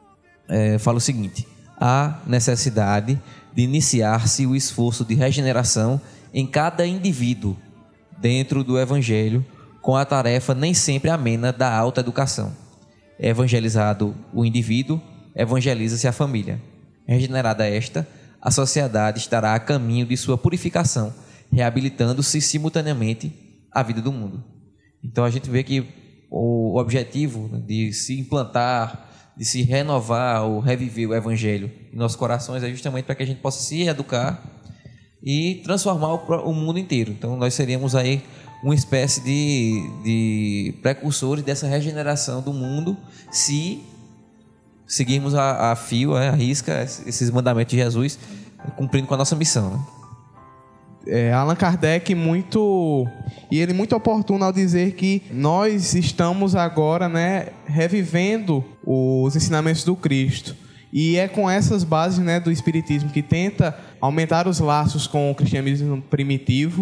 é, fala o seguinte: há necessidade de iniciar-se o esforço de regeneração em cada indivíduo dentro do Evangelho, com a tarefa nem sempre amena da alta educação. Evangelizado o indivíduo, evangeliza-se a família. Regenerada esta, a sociedade estará a caminho de sua purificação, reabilitando-se simultaneamente a vida do mundo. Então a gente vê que o objetivo de se implantar, de se renovar ou reviver o Evangelho em nossos corações é justamente para que a gente possa se educar e transformar o mundo inteiro. Então nós seríamos aí uma espécie de, de precursores dessa regeneração do mundo, se seguirmos a, a fio, a risca, esses mandamentos de Jesus, cumprindo com a nossa missão, né? É, Allan Kardec muito e ele muito oportuno ao dizer que nós estamos agora, né, revivendo os ensinamentos do Cristo, e é com essas bases, né, do Espiritismo, que tenta aumentar os laços com o cristianismo primitivo,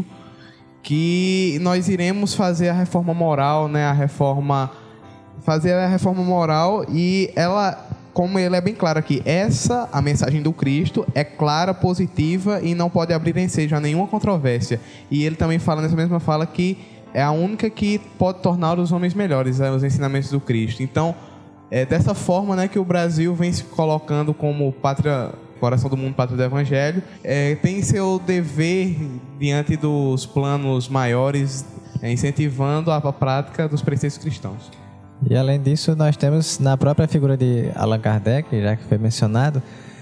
que nós iremos fazer a reforma moral, né, a reforma fazer a reforma moral. E ela, como ele é bem claro aqui, essa, a mensagem do Cristo, é clara, positiva e não pode abrir ensejo a nenhuma controvérsia. E ele também fala nessa mesma fala que é a única que pode tornar os homens melhores, né, os ensinamentos do Cristo. Então, é dessa forma, né, que o Brasil vem se colocando como pátria, coração do mundo, pátria do Evangelho. É, tem seu dever diante dos planos maiores, é, incentivando a prática dos preceitos cristãos. E além disso, nós temos na própria figura de Allan Kardec, já que foi mencionado,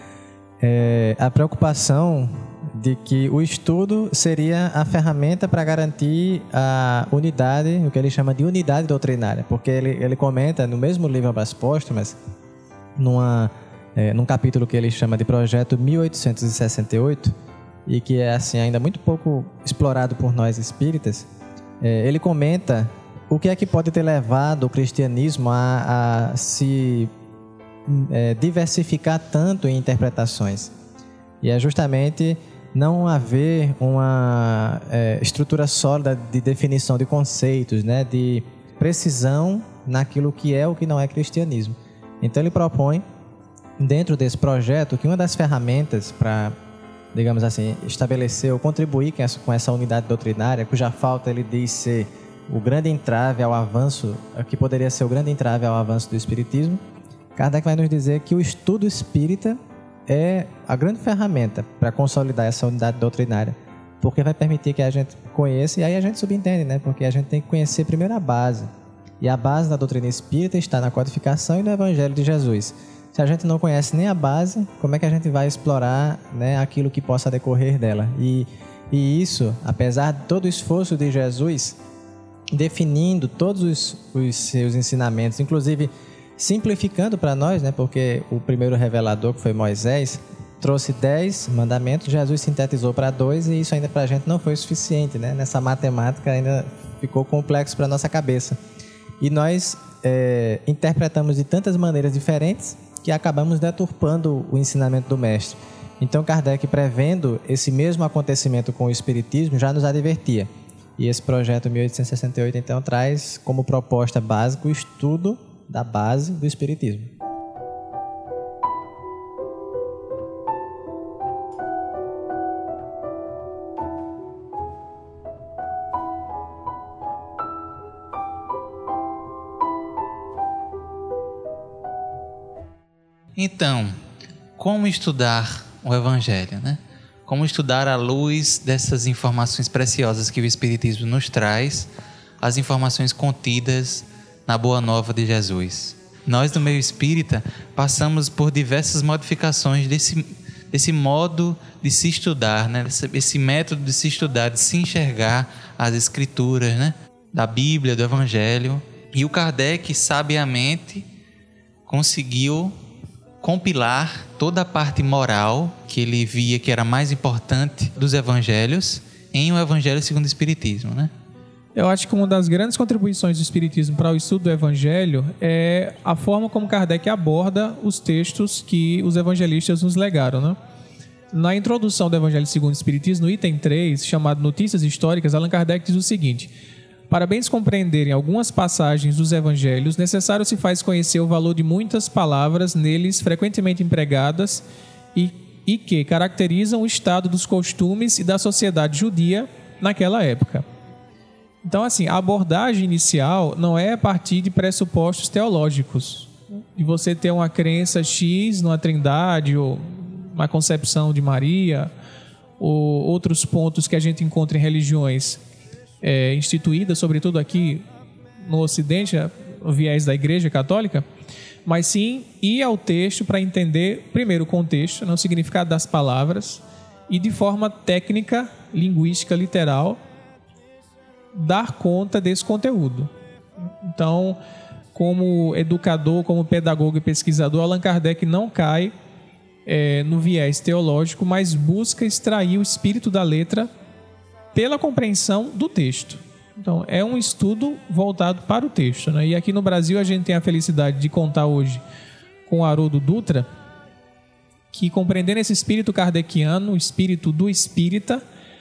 é, a preocupação de que o estudo seria a ferramenta para garantir a unidade, o que ele chama de unidade doutrinária, porque ele, ele comenta no mesmo livro Obras Póstumas, numa, é, num capítulo que ele chama de Projeto mil oitocentos e sessenta e oito, e que é assim, ainda muito pouco explorado por nós espíritas, é, ele comenta o que é que pode ter levado o cristianismo a, a se é, diversificar tanto em interpretações. E é justamente não haver uma é, estrutura sólida de definição de conceitos, né, de precisão naquilo que é ou que não é cristianismo. Então ele propõe, dentro desse projeto, que uma das ferramentas para, digamos assim, estabelecer ou contribuir com essa, com essa unidade doutrinária, cuja falta ele diz ser o grande entrave ao avanço, que poderia ser o grande entrave ao avanço do Espiritismo, Kardec vai nos dizer que o estudo espírita é a grande ferramenta para consolidar essa unidade doutrinária, porque vai permitir que a gente conheça, e aí a gente subentende, né? Porque a gente tem que conhecer primeiro a base, e a base da doutrina espírita está na codificação e no Evangelho de Jesus. Se a gente não conhece nem a base, como é que a gente vai explorar, né, aquilo que possa decorrer dela? E, e isso, apesar de todo o esforço de Jesus, definindo todos os, os seus ensinamentos, inclusive simplificando para nós, né, porque o primeiro revelador, que foi Moisés, trouxe dez mandamentos, Jesus sintetizou para dois, e isso ainda para a gente não foi suficiente, né? Nessa matemática ainda ficou complexo para a nossa cabeça. E nós é, interpretamos de tantas maneiras diferentes que acabamos deturpando o ensinamento do Mestre. Então Kardec, prevendo esse mesmo acontecimento com o Espiritismo, já nos advertia. E esse projeto mil oitocentos e sessenta e oito, então, traz como proposta básica o estudo da base do Espiritismo. Então, como estudar o Evangelho, né? Como estudar à luz dessas informações preciosas que o Espiritismo nos traz, as informações contidas na Boa Nova de Jesus. Nós, do meio espírita, passamos por diversas modificações desse, desse modo de se estudar, né? Esse, esse método de se estudar, de se enxergar as Escrituras, né? Da Bíblia, do Evangelho. E o Kardec, sabiamente, conseguiu compilar toda a parte moral que ele via que era mais importante dos evangelhos em o Evangelho segundo o Espiritismo, né? Eu acho que uma das grandes contribuições do Espiritismo para o estudo do Evangelho é a forma como Kardec aborda os textos que os evangelistas nos legaram, né? Na introdução do Evangelho segundo o Espiritismo, no item três, chamado Notícias Históricas, Allan Kardec diz o seguinte: para bem se compreenderem algumas passagens dos evangelhos, necessário se faz conhecer o valor de muitas palavras neles frequentemente empregadas e, e que caracterizam o estado dos costumes e da sociedade judia naquela época. Então, assim, a abordagem inicial não é a partir de pressupostos teológicos, de você ter uma crença X numa trindade ou uma concepção de Maria, ou outros pontos que a gente encontra em religiões É, instituída, sobretudo aqui no Ocidente, o viés da Igreja Católica, mas sim ir ao texto para entender, primeiro, o contexto, né, o significado das palavras, e de forma técnica, linguística, literal, dar conta desse conteúdo. Então, como educador, como pedagogo e pesquisador, Allan Kardec não cai é, no viés teológico, mas busca extrair o espírito da letra pela compreensão do texto. Então, é um estudo voltado para o texto, né? E aqui no Brasil a gente tem a felicidade de contar hoje com o Haroldo Dutra, que, compreendendo esse espírito kardeciano, o espírito do espírita,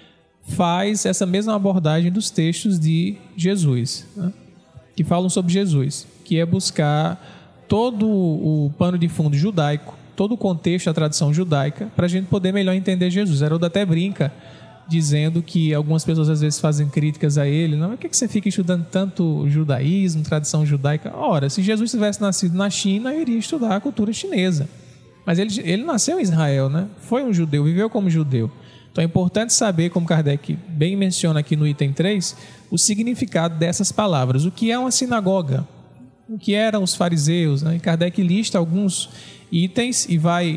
faz essa mesma abordagem dos textos de Jesus, né? Que falam sobre Jesus, que é buscar todo o pano de fundo judaico, todo o contexto da tradição judaica, para a gente poder melhor entender Jesus. Haroldo até brinca, dizendo que algumas pessoas às vezes fazem críticas a ele. Não, por que você fica estudando tanto judaísmo, tradição judaica? Ora, se Jesus tivesse nascido na China, eu iria estudar a cultura chinesa. Mas ele, ele nasceu em Israel, né? Foi um judeu, viveu como judeu. Então é importante saber, como Kardec bem menciona aqui no item três, o significado dessas palavras. O que é uma sinagoga? O que eram os fariseus? Né? E Kardec lista alguns itens e vai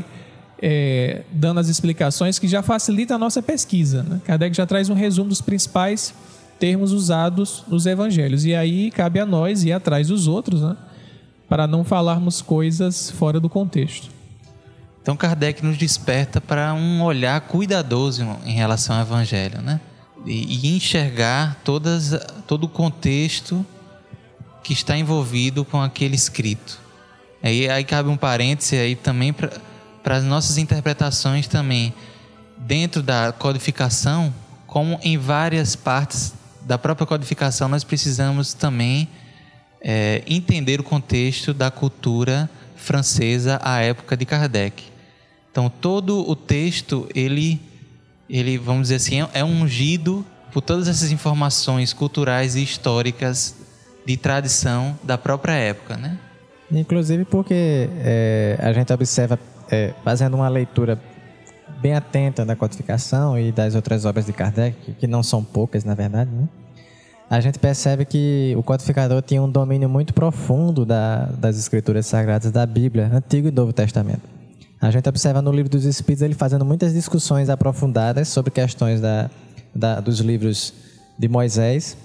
é, dando as explicações que já facilita a nossa pesquisa, né? Kardec já traz um resumo dos principais termos usados nos evangelhos. E aí cabe a nós ir atrás dos outros, né? Para não falarmos coisas fora do contexto. Então Kardec nos desperta para um olhar cuidadoso em relação ao Evangelho, né? E, e enxergar todas, todo o contexto que está envolvido com aquele escrito. Aí, aí cabe um parêntese aí também para as nossas interpretações também, dentro da codificação, como em várias partes da própria codificação nós precisamos também é, entender o contexto da cultura francesa à época de Kardec. Então, todo o texto, ele, ele, vamos dizer assim, é ungido por todas essas informações culturais e históricas de tradição da própria época, né? Inclusive porque é, a gente observa, é, fazendo uma leitura bem atenta da codificação e das outras obras de Kardec, que não são poucas, na verdade, né? A gente percebe que o codificador tinha um domínio muito profundo da, das escrituras sagradas da Bíblia, Antigo e Novo Testamento. A gente observa no Livro dos Espíritos ele fazendo muitas discussões aprofundadas sobre questões da, da, dos livros de Moisés.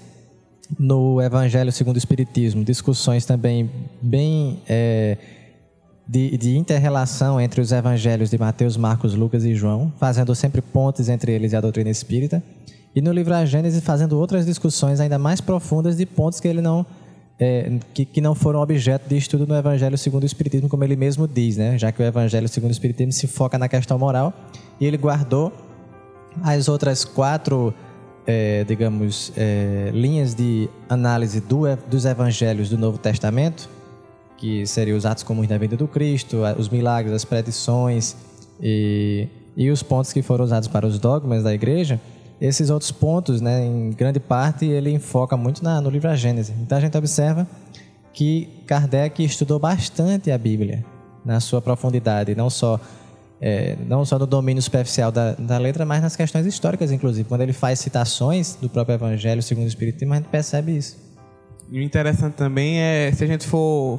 No Evangelho segundo o Espiritismo, discussões também bem é, de, de inter-relação entre os evangelhos de Mateus, Marcos, Lucas e João, fazendo sempre pontes entre eles e a doutrina espírita. E no livro A Gênese, fazendo outras discussões ainda mais profundas de pontos que ele não... É, que, que não foram objeto de estudo no Evangelho segundo o Espiritismo, como ele mesmo diz, né? Já que o Evangelho segundo o Espiritismo se foca na questão moral, e ele guardou as outras quatro, é, digamos, é, linhas de análise do, dos Evangelhos do Novo Testamento, que seriam os atos comuns da vida do Cristo, os milagres, as predições e, e os pontos que foram usados para os dogmas da Igreja. Esses outros pontos, né, em grande parte, ele enfoca muito na, no livro A Gênese. Então a gente observa que Kardec estudou bastante a Bíblia na sua profundidade, não só, é, não só no domínio superficial da, da letra, mas nas questões históricas, inclusive. Quando ele faz citações do próprio Evangelho segundo o Espiritismo, a gente percebe isso. E o interessante também é, se a gente for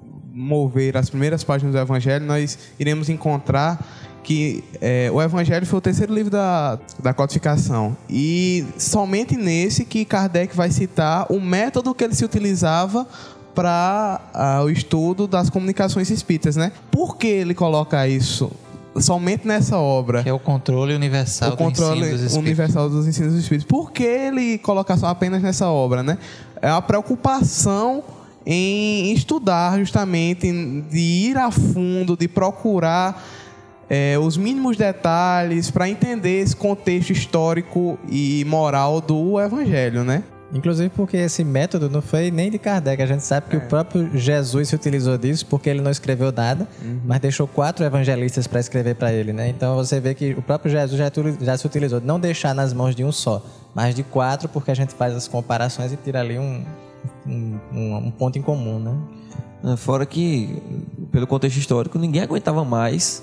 mover as primeiras páginas do Evangelho, nós iremos encontrar que é, o Evangelho foi o terceiro livro da, da codificação. E somente nesse que Kardec vai citar o método que ele se utilizava para uh, o estudo das comunicações espíritas, né? Por que ele coloca isso somente nessa obra? Que é o controle universal, o controle do ensino dos espíritos. universal dos ensinos dos espíritos. Por que ele coloca só apenas nessa obra, né? É a preocupação em estudar justamente, de ir a fundo, de procurar É, os mínimos detalhes para entender esse contexto histórico e moral do Evangelho, né? Inclusive porque esse método não foi nem de Kardec. A gente sabe que é. o próprio Jesus se utilizou disso, porque ele não escreveu nada, uhum. mas deixou quatro evangelistas para escrever para ele, né? Então você vê que o próprio Jesus já, já se utilizou de não deixar nas mãos de um só, mas de quatro, porque a gente faz as comparações e tira ali um, um, um, um ponto em comum, né? Fora que, pelo contexto histórico, ninguém aguentava mais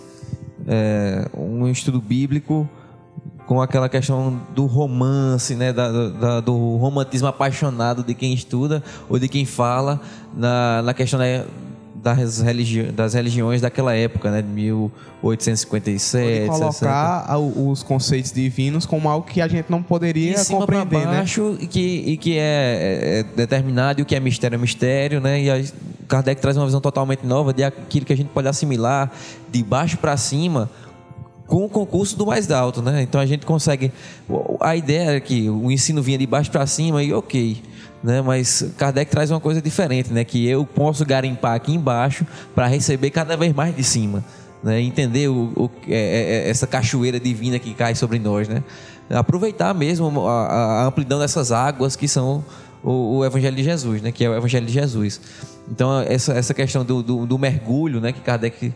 É, um estudo bíblico com aquela questão do romance, né, da, da, do romantismo apaixonado de quem estuda ou de quem fala na, na questão da, das, religi- das religiões daquela época, né, de mil oitocentos e cinquenta e sete. Pode colocar sessenta. Os conceitos divinos como algo que a gente não poderia de cima compreender, pra baixo, né? E que, e que é, é determinado, e o que é mistério é mistério, né? E a, Kardec traz uma visão totalmente nova de aquilo que a gente pode assimilar de baixo para cima com o concurso do mais alto, né? Então a gente consegue... A ideia é que o ensino vinha de baixo para cima e ok, né? Mas Kardec traz uma coisa diferente, né? Que eu posso garimpar aqui embaixo para receber cada vez mais de cima, né? Entender o, o, é, é, essa cachoeira divina que cai sobre nós, né? Aproveitar mesmo a, a amplidão dessas águas que são o, o Evangelho de Jesus, né? Que é o Evangelho de Jesus. Então essa, essa questão do, do, do mergulho, né? Que Kardec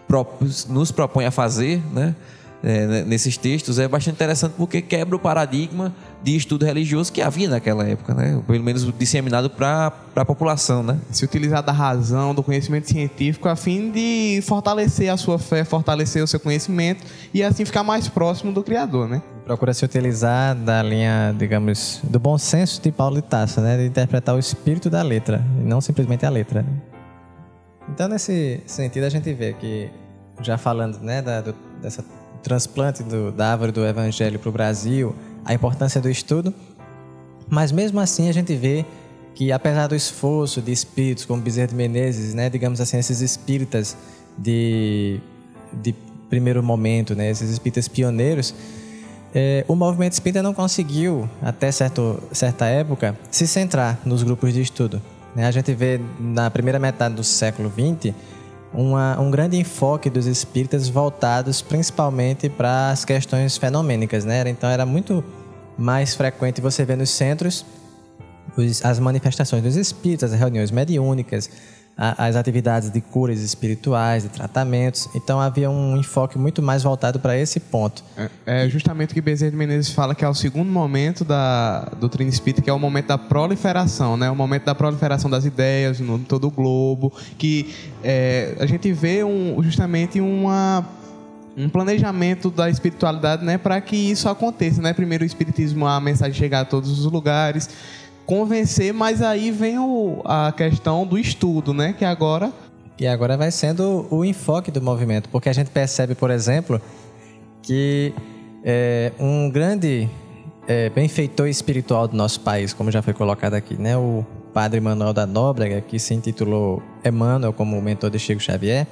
nos propõe a fazer, né, é, nesses textos, é bastante interessante porque quebra o paradigma de estudo religioso que havia naquela época, né, pelo menos disseminado para a população, né? Se utilizar da razão, do conhecimento científico a fim de fortalecer a sua fé, fortalecer o seu conhecimento e assim ficar mais próximo do Criador, né? Procura se utilizar da linha, digamos, do bom senso de Paulo de Tarso, né, de interpretar o espírito da letra e não simplesmente a letra, né? Então, nesse sentido, a gente vê que, já falando, né, da, do, dessa transplante do, da árvore do Evangelho para o Brasil, a importância do estudo, mas mesmo assim a gente vê que, apesar do esforço de espíritos como Bezerra de Menezes, né, digamos assim, esses espíritas de, de primeiro momento, né, esses espíritas pioneiros, é, o movimento espírita não conseguiu, até certo, certa época, se centrar nos grupos de estudo. A gente vê na primeira metade do século vinte uma, um grande enfoque dos espíritas voltados principalmente para as questões fenomênicas, né? Então era muito mais frequente você ver nos centros os, as manifestações dos espíritos, as reuniões mediúnicas, a, as atividades de curas espirituais, de tratamentos. Então havia um enfoque muito mais voltado para esse ponto. É, é justamente o que Bezerra de Menezes fala, que é o segundo momento da doutrina espírita, que é o momento da proliferação, né? O momento da proliferação das ideias no todo o globo, que é, a gente vê um, justamente uma... um planejamento da espiritualidade, né, para que isso aconteça, né? Primeiro o espiritismo, a mensagem chegar a todos os lugares, convencer, mas aí vem o, a questão do estudo, né, que agora... E agora vai sendo o enfoque do movimento, porque a gente percebe, por exemplo, que é, um grande é, benfeitor espiritual do nosso país, como já foi colocado aqui, né, o padre Manuel da Nóbrega, que se intitulou Emmanuel como mentor de Chico Xavier,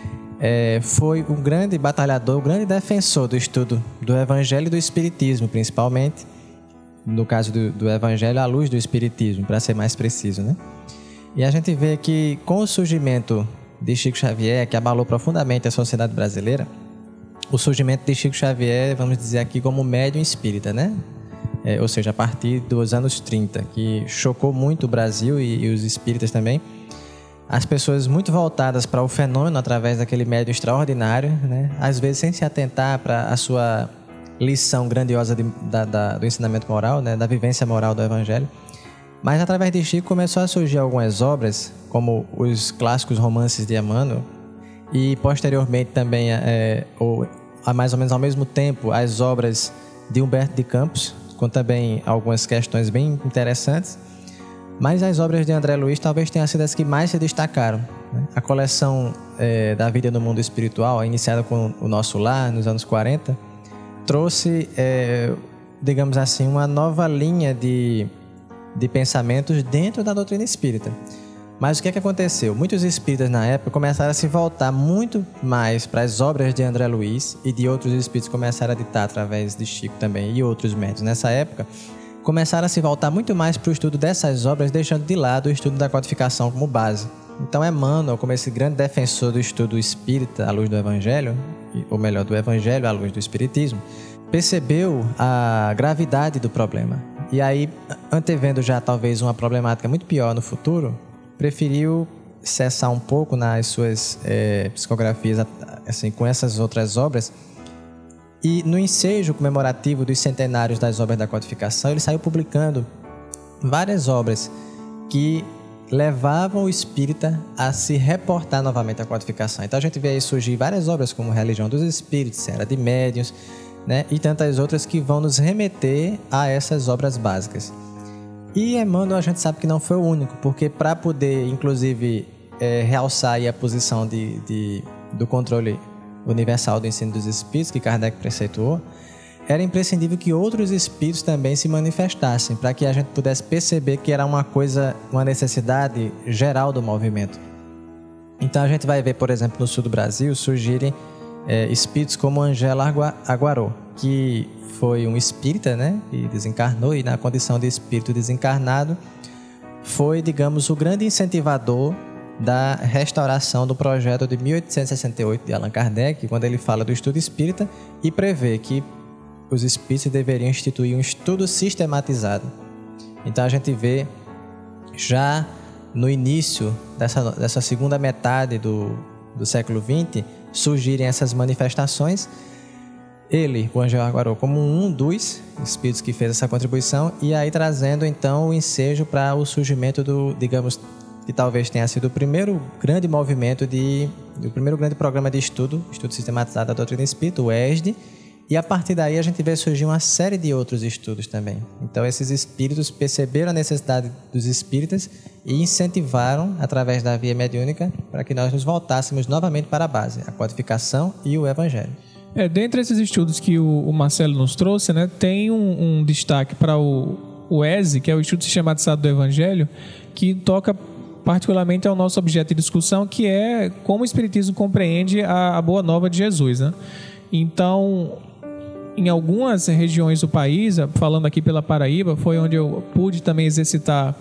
É, foi um grande batalhador, um grande defensor do estudo do Evangelho e do Espiritismo, principalmente, no caso do, do Evangelho, à luz do Espiritismo, para ser mais preciso, né? E a gente vê que com o surgimento de Chico Xavier, que abalou profundamente a sociedade brasileira, o surgimento de Chico Xavier, vamos dizer aqui, como médium espírita, né? É, ou seja, a partir dos anos trinta, que chocou muito o Brasil e, e os espíritas também, as pessoas muito voltadas para o fenômeno através daquele médium extraordinário, né? Às vezes sem se atentar para a sua lição grandiosa de, da, da, do ensinamento moral, né? Da vivência moral do Evangelho. Mas através de Chico começou a surgir algumas obras, como os clássicos romances de Emmanuel, e posteriormente também, é, ou, a mais ou menos ao mesmo tempo, as obras de Humberto de Campos, com também algumas questões bem interessantes. Mas as obras de André Luiz talvez tenham sido as que mais se destacaram, né? A coleção é, da Vida no Mundo Espiritual, iniciada com o Nosso Lar, nos anos quarenta, trouxe, é, digamos assim, uma nova linha de, de pensamentos dentro da doutrina espírita. Mas o que é que aconteceu? Muitos espíritas na época começaram a se voltar muito mais para as obras de André Luiz, e de outros espíritos começaram a ditar através de Chico também e outros médiuns nessa época, começaram a se voltar muito mais para o estudo dessas obras, deixando de lado o estudo da codificação como base. Então Emmanuel, como esse grande defensor do estudo espírita à luz do Evangelho, ou melhor, do Evangelho à luz do Espiritismo, percebeu a gravidade do problema. E aí, antevendo já talvez uma problemática muito pior no futuro, preferiu cessar um pouco nas suas é, psicografias assim, com essas outras obras. E no ensejo comemorativo dos centenários das obras da codificação, ele saiu publicando várias obras que levavam o espírita a se reportar novamente à codificação. Então a gente vê aí surgir várias obras como Religião dos Espíritos, Era de Médiuns, né? E tantas outras que vão nos remeter a essas obras básicas. E Emmanuel a gente sabe que não foi o único, porque para poder, inclusive, é, realçar aí a posição de, de, do controle universal do ensino dos espíritos, que Kardec preceituou, era imprescindível que outros espíritos também se manifestassem, para que a gente pudesse perceber que era uma coisa, uma necessidade geral do movimento. Então a gente vai ver, por exemplo, no sul do Brasil surgirem é, espíritos como Angela Agua, Aguaró, que foi um espírita, né, que desencarnou, e na condição de espírito desencarnado foi, digamos, o grande incentivador da restauração do projeto de mil oitocentos e sessenta e oito de Allan Kardec, quando ele fala do estudo espírita e prevê que os espíritos deveriam instituir um estudo sistematizado. Então a gente vê já no início dessa, dessa segunda metade do, do século vinte surgirem essas manifestações. Ele, o Angel Aguaró, como um dos espíritos que fez essa contribuição, e aí trazendo então o ensejo para o surgimento do, digamos, que talvez tenha sido o primeiro grande movimento, de, o primeiro grande programa de estudo, estudo sistematizado da doutrina espírita, o E S D, e a partir daí a gente vê surgir uma série de outros estudos também. Então esses espíritos perceberam a necessidade dos espíritas e incentivaram, através da via mediúnica, para que nós nos voltássemos novamente para a base, a codificação e o evangelho. É, dentre esses estudos que o, o Marcelo nos trouxe, né, tem um, um destaque para o, o E S E, que é o Estudo Sistematizado do Evangelho, que toca particularmente ao nosso objeto de discussão, que é como o Espiritismo compreende a, a Boa Nova de Jesus, né? Então, em algumas regiões do país, falando aqui pela Paraíba, foi onde eu pude também exercitar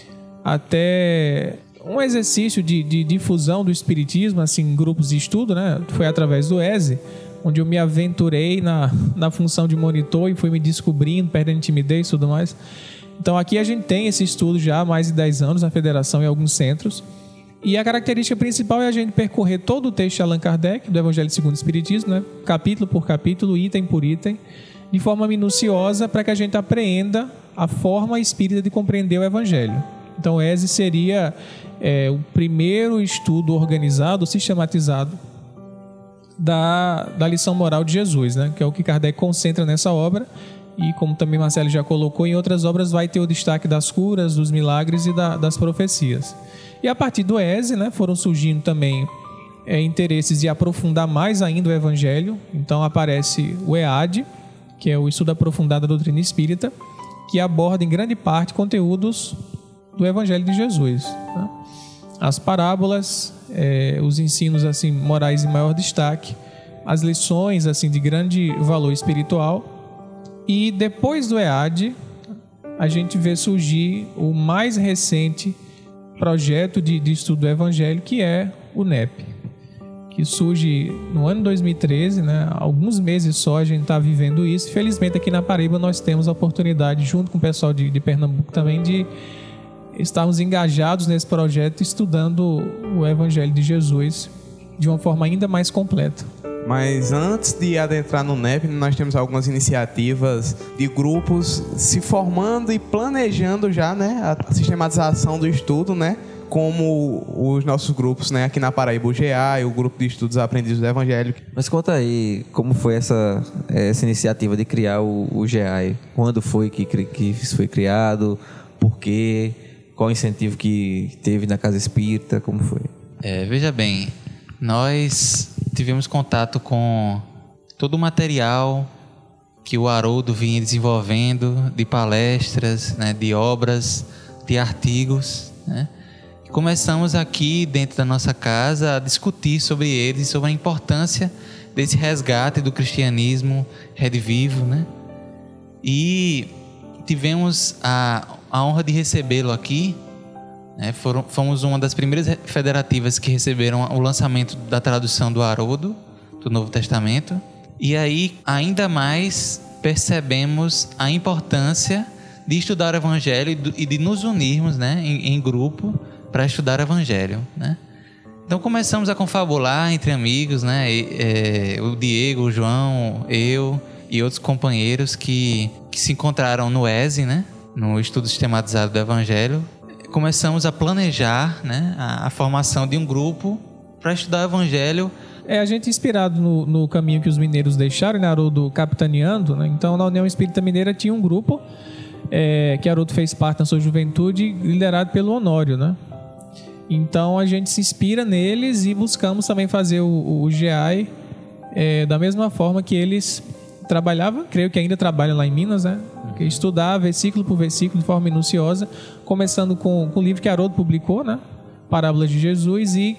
até um exercício de, de difusão do Espiritismo, assim, em grupos de estudo, né? Foi através do E S E, onde eu me aventurei na, na função de monitor e fui me descobrindo, perdendo timidez e tudo mais. Então aqui a gente tem esse estudo já há mais de dez anos na federação e alguns centros. E a característica principal é a gente percorrer todo o texto de Allan Kardec, do Evangelho segundo o Espiritismo, né? Capítulo por capítulo, item por item, de forma minuciosa, para que a gente apreenda a forma espírita de compreender o Evangelho. Então o E S E seria é, o primeiro estudo organizado, sistematizado, da, da lição moral de Jesus, né? Que é o que Kardec concentra nessa obra. E como também Marcelo já colocou, em outras obras vai ter o destaque das curas, dos milagres e da, das profecias. E a partir do E S E, né, foram surgindo também é, interesses de aprofundar mais ainda o Evangelho. Então aparece o E A D, que é o Estudo Aprofundado da Doutrina Espírita, que aborda em grande parte conteúdos do Evangelho de Jesus, né? As parábolas, é, os ensinos assim, morais em maior destaque, as lições assim, de grande valor espiritual. E depois do E A D, a gente vê surgir o mais recente projeto de, de estudo do Evangelho, que é o N E P, que surge no ano dois mil e treze, né? Há alguns meses só a gente está vivendo isso. Felizmente aqui na Paraíba nós temos a oportunidade, junto com o pessoal de, de Pernambuco também, de estarmos engajados nesse projeto, estudando o Evangelho de Jesus de uma forma ainda mais completa. Mas antes de adentrar no N E P, nós temos algumas iniciativas de grupos se formando e planejando já, né, a sistematização do estudo, né, como os nossos grupos, né, aqui na Paraíba, o G A e o Grupo de Estudos Aprendidos do Evangelho. Mas conta aí, como foi essa, essa iniciativa de criar o, o G A I? Quando foi que, que isso foi criado? Por quê? Qual o incentivo que teve na Casa Espírita? Como foi? É, veja bem, nós tivemos contato com todo o material que o Haroldo vinha desenvolvendo, de palestras, né, de obras, de artigos, né? Começamos aqui dentro da nossa casa a discutir sobre eles, sobre a importância desse resgate do cristianismo redivivo, né? E tivemos a, a honra de recebê-lo aqui. É, foram, fomos uma das primeiras federativas que receberam o lançamento da tradução do Haroldo, do Novo Testamento. E aí, ainda mais, percebemos a importância de estudar o Evangelho e de nos unirmos, né, em, em grupo para estudar o Evangelho, né? Então, começamos a confabular entre amigos, né? E, é, o Diego, o João, eu e outros companheiros que, que se encontraram no E S E, né, no Estudo Sistematizado do Evangelho. Começamos a planejar, né, a, a formação de um grupo para estudar o Evangelho. É, a gente inspirado no, no caminho que os mineiros deixaram, né, Haroldo capitaneando, né? Então na União Espírita Mineira tinha um grupo é, que Haroldo fez parte na sua juventude, liderado pelo Honório, né? Então a gente se inspira neles e buscamos também fazer o, o G A I é, da mesma forma que eles trabalhavam, creio que ainda trabalham lá em Minas, né? Estudar versículo por versículo de forma minuciosa, começando com, com o livro que Haroldo publicou, né? Parábolas de Jesus, e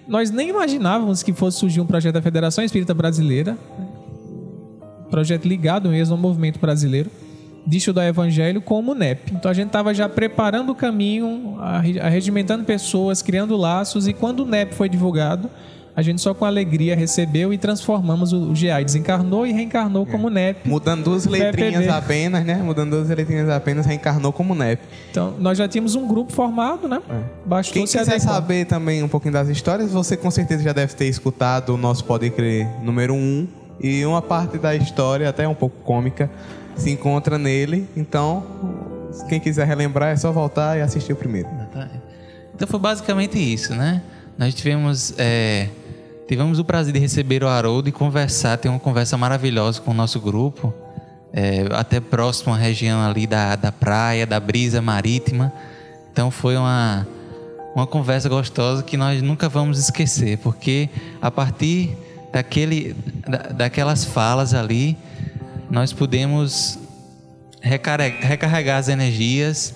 nós nem imaginávamos que fosse surgir um projeto da Federação Espírita Brasileira, projeto ligado mesmo ao movimento brasileiro, de estudar o Evangelho como o N E P. Então a gente estava já preparando o caminho, arregimentando pessoas, criando laços, e quando o N E P foi divulgado, a gente só com alegria recebeu e transformamos o G A I. Desencarnou e reencarnou é. como N E P. Mudando duas letrinhas apenas, né? Mudando duas letrinhas apenas, reencarnou como N E P. Então, nós já tínhamos um grupo formado, né? É. Bastou Quem se quiser adequar. saber também um pouquinho das histórias, você com certeza já deve ter escutado o nosso Pode Crer número um. E uma parte da história, até um pouco cômica, se encontra nele. Então, quem quiser relembrar, é só voltar e assistir o primeiro. Então foi basicamente isso, né? Nós tivemos... É... Tivemos o prazer de receber o Haroldo e conversar, ter uma conversa maravilhosa com o nosso grupo, é, até próximo à região ali da, da praia, da brisa marítima. Então foi uma, uma conversa gostosa que nós nunca vamos esquecer, porque a partir daquele, da, daquelas falas ali, nós pudemos recarregar, recarregar as energias.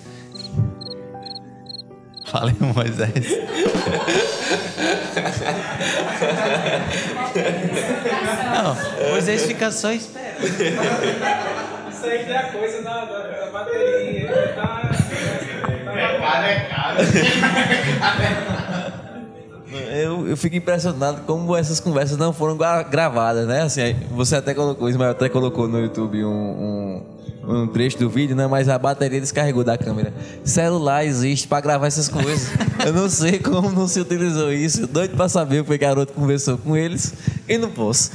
Falei, Moisés. Não, Moisés fica só esperando. Isso aí é a coisa da, da, da bateria. Ele tá... É caro, é caro. Eu, eu fico impressionado como essas conversas não foram gravadas, né? Assim, você até colocou, Ismael até colocou no YouTube um... um... um trecho do vídeo, né? Mas a bateria descarregou da câmera. Celular existe pra gravar essas coisas. Eu não sei como não se utilizou isso. Doido pra saber o que o garoto conversou com eles e não posso.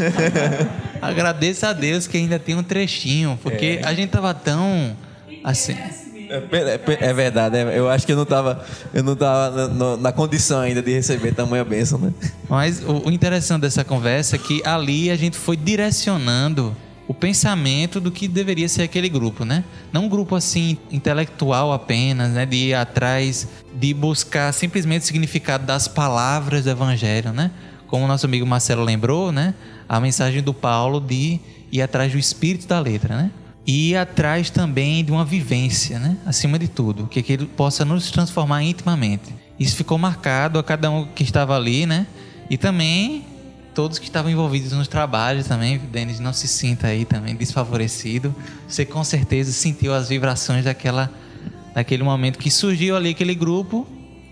Agradeço a Deus que ainda tem um trechinho, porque é. a gente tava tão assim. É, é verdade, é, eu acho que eu não tava, eu não tava na, na condição ainda de receber tamanha bênção, né? Mas o, o interessante dessa conversa é que ali a gente foi direcionando o pensamento do que deveria ser aquele grupo, né? Não um grupo assim intelectual apenas, né? De ir atrás, de buscar simplesmente o significado das palavras do Evangelho, né? Como o nosso amigo Marcelo lembrou, né? A mensagem do Paulo de ir atrás do espírito da letra, né? E ir atrás também de uma vivência, né? Acima de tudo, que aquilo possa nos transformar intimamente. Isso ficou marcado a cada um que estava ali, né? E também todos que estavam envolvidos nos trabalhos também. Denis, não se sinta aí também desfavorecido. Você com certeza sentiu as vibrações daquela, daquele momento que surgiu ali aquele grupo.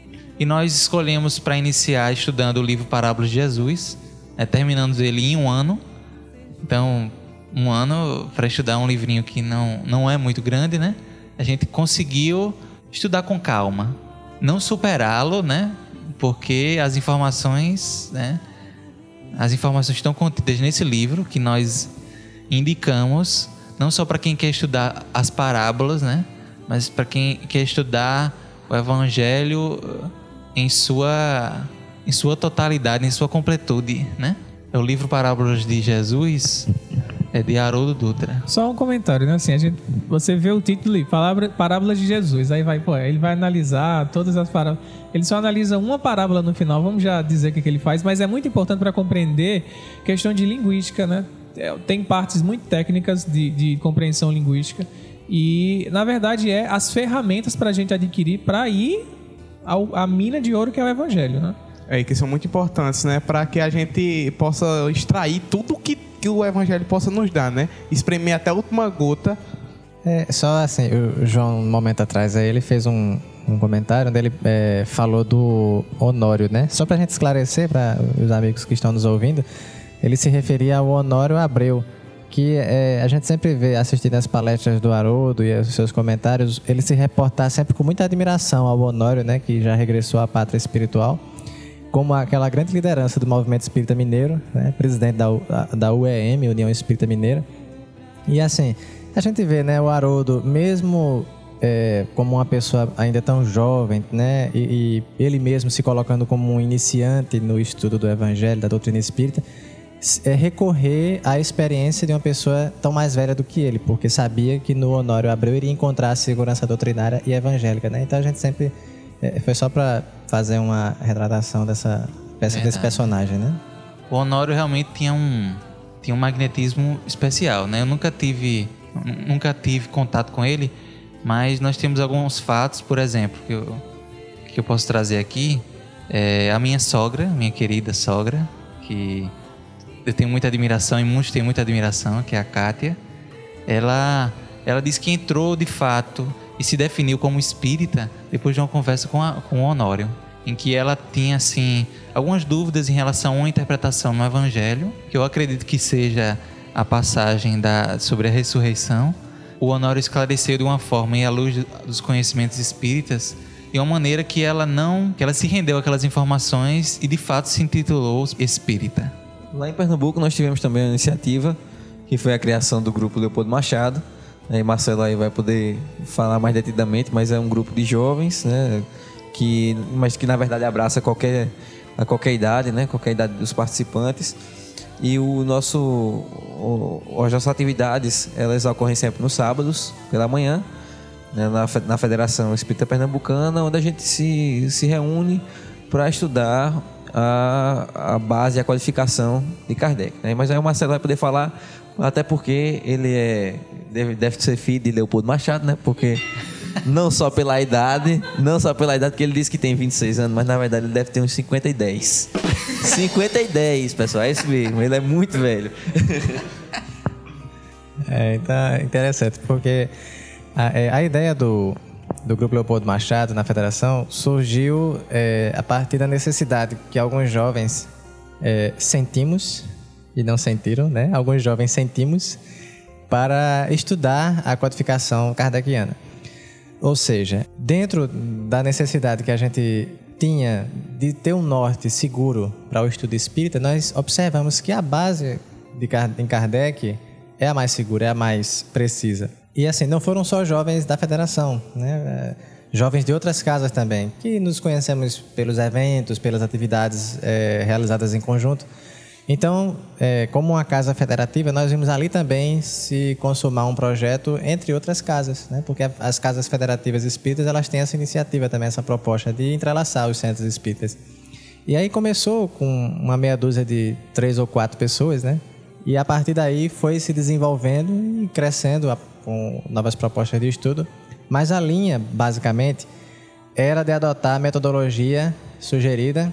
E nós escolhemos para iniciar estudando o livro Parábolas de Jesus, né? Terminamos ele em um ano. Então, um ano para estudar um livrinho que não, não é muito grande, né? A gente conseguiu estudar com calma. Não superá-lo, né? Porque as informações, né? As informações estão contidas nesse livro que nós indicamos, não só para quem quer estudar as parábolas, né? Mas para quem quer estudar o Evangelho em sua, em sua totalidade, em sua completude, né? É o livro Parábolas de Jesus, é de Haroldo Dutra. Só um comentário, né? Assim, a gente, você vê o título ali, Parábolas de Jesus, aí vai, pô, ele vai analisar todas as parábolas. Ele só analisa uma parábola no final, vamos já dizer o que, que ele faz, mas é muito importante para compreender questão de linguística, né? Tem partes muito técnicas de, de compreensão linguística e, na verdade, é as ferramentas para a gente adquirir para ir ao, à mina de ouro que é o Evangelho, né? É, que são muito importantes, né? Para que a gente possa extrair tudo que, que o Evangelho possa nos dar, né? Espremer até a última gota. É, só assim, o João, um momento atrás, aí ele fez um, um comentário onde ele é, falou do Honório, né? Só pra gente esclarecer para os amigos que estão nos ouvindo, ele se referia ao Honório Abreu, que é, a gente sempre vê, assistindo as palestras do Haroldo e os seus comentários, ele se reportar sempre com muita admiração ao Honório, né? Que já regressou à pátria espiritual, como aquela grande liderança do movimento espírita mineiro, né? Presidente da, U, da U E M, União Espírita Mineira. E assim, a gente vê, né, o Haroldo, mesmo é, como uma pessoa ainda tão jovem, né, e, e ele mesmo se colocando como um iniciante no estudo do Evangelho, da doutrina espírita, é recorrer à experiência de uma pessoa tão mais velha do que ele, porque sabia que no Honório Abreu iria encontrar a segurança doutrinária e evangélica, né? Então a gente sempre... É, foi só para fazer uma retratação dessa peça, desse personagem, né? O Honório realmente tinha um, tinha um magnetismo especial, né? Eu nunca tive, nunca tive contato com ele, mas nós temos alguns fatos, por exemplo, que eu, que eu posso trazer aqui, É, a minha sogra, minha querida sogra, que eu tenho muita admiração e muitos têm muita admiração, que é a Kátia, ela, ela disse que entrou de fato e se definiu como espírita depois de uma conversa com, a, com o Honório, em que ela tinha assim algumas dúvidas em relação a uma interpretação no Evangelho, que eu acredito que seja a passagem da, sobre a ressurreição. O Honório esclareceu de uma forma, e à luz dos conhecimentos espíritas, de uma maneira que ela não, que ela se rendeu àquelas informações e de fato se intitulou espírita. Lá em Pernambuco nós tivemos também uma iniciativa que foi a criação do grupo Leopoldo Machado. E Marcelo aí vai poder falar mais detidamente, mas é um grupo de jovens, né, que, mas que na verdade abraça qualquer, a qualquer idade, né, qualquer idade dos participantes. E o nosso, o, as nossas atividades, elas ocorrem sempre nos sábados, pela manhã, né, na, na Federação Espírita Pernambucana, onde a gente se, se reúne para estudar a, a base e a qualificação de Kardec, né? Mas aí o Marcelo vai poder falar, até porque ele é, deve, deve ser filho de Leopoldo Machado, né? Porque não só pela idade, não só pela idade, que ele disse que tem vinte e seis anos, mas na verdade ele deve ter uns cinquenta e dez. cinquenta e dez, pessoal, é isso mesmo, ele é muito velho. É, então é interessante, porque a, a ideia do, do Grupo Leopoldo Machado na Federação surgiu é, a partir da necessidade que alguns jovens é, sentimos e não sentiram, né? Alguns jovens sentimos para estudar a codificação kardeciana. Ou seja, dentro da necessidade que a gente tinha de ter um norte seguro para o estudo espírita, nós observamos que a base de em Kardec é a mais segura, é a mais precisa. E assim, não foram só jovens da Federação, né? Jovens de outras casas também, que nos conhecemos pelos eventos, pelas atividades é, realizadas em conjunto. Então, é, como uma casa federativa, nós vimos ali também se consumar um projeto entre outras casas, né? Porque as casas federativas espíritas, elas têm essa iniciativa também, essa proposta de entrelaçar os centros espíritas. E aí começou com uma meia dúzia de três ou quatro pessoas, né? E a partir daí foi se desenvolvendo e crescendo a, com novas propostas de estudo. Mas a linha, basicamente, era de adotar a metodologia sugerida,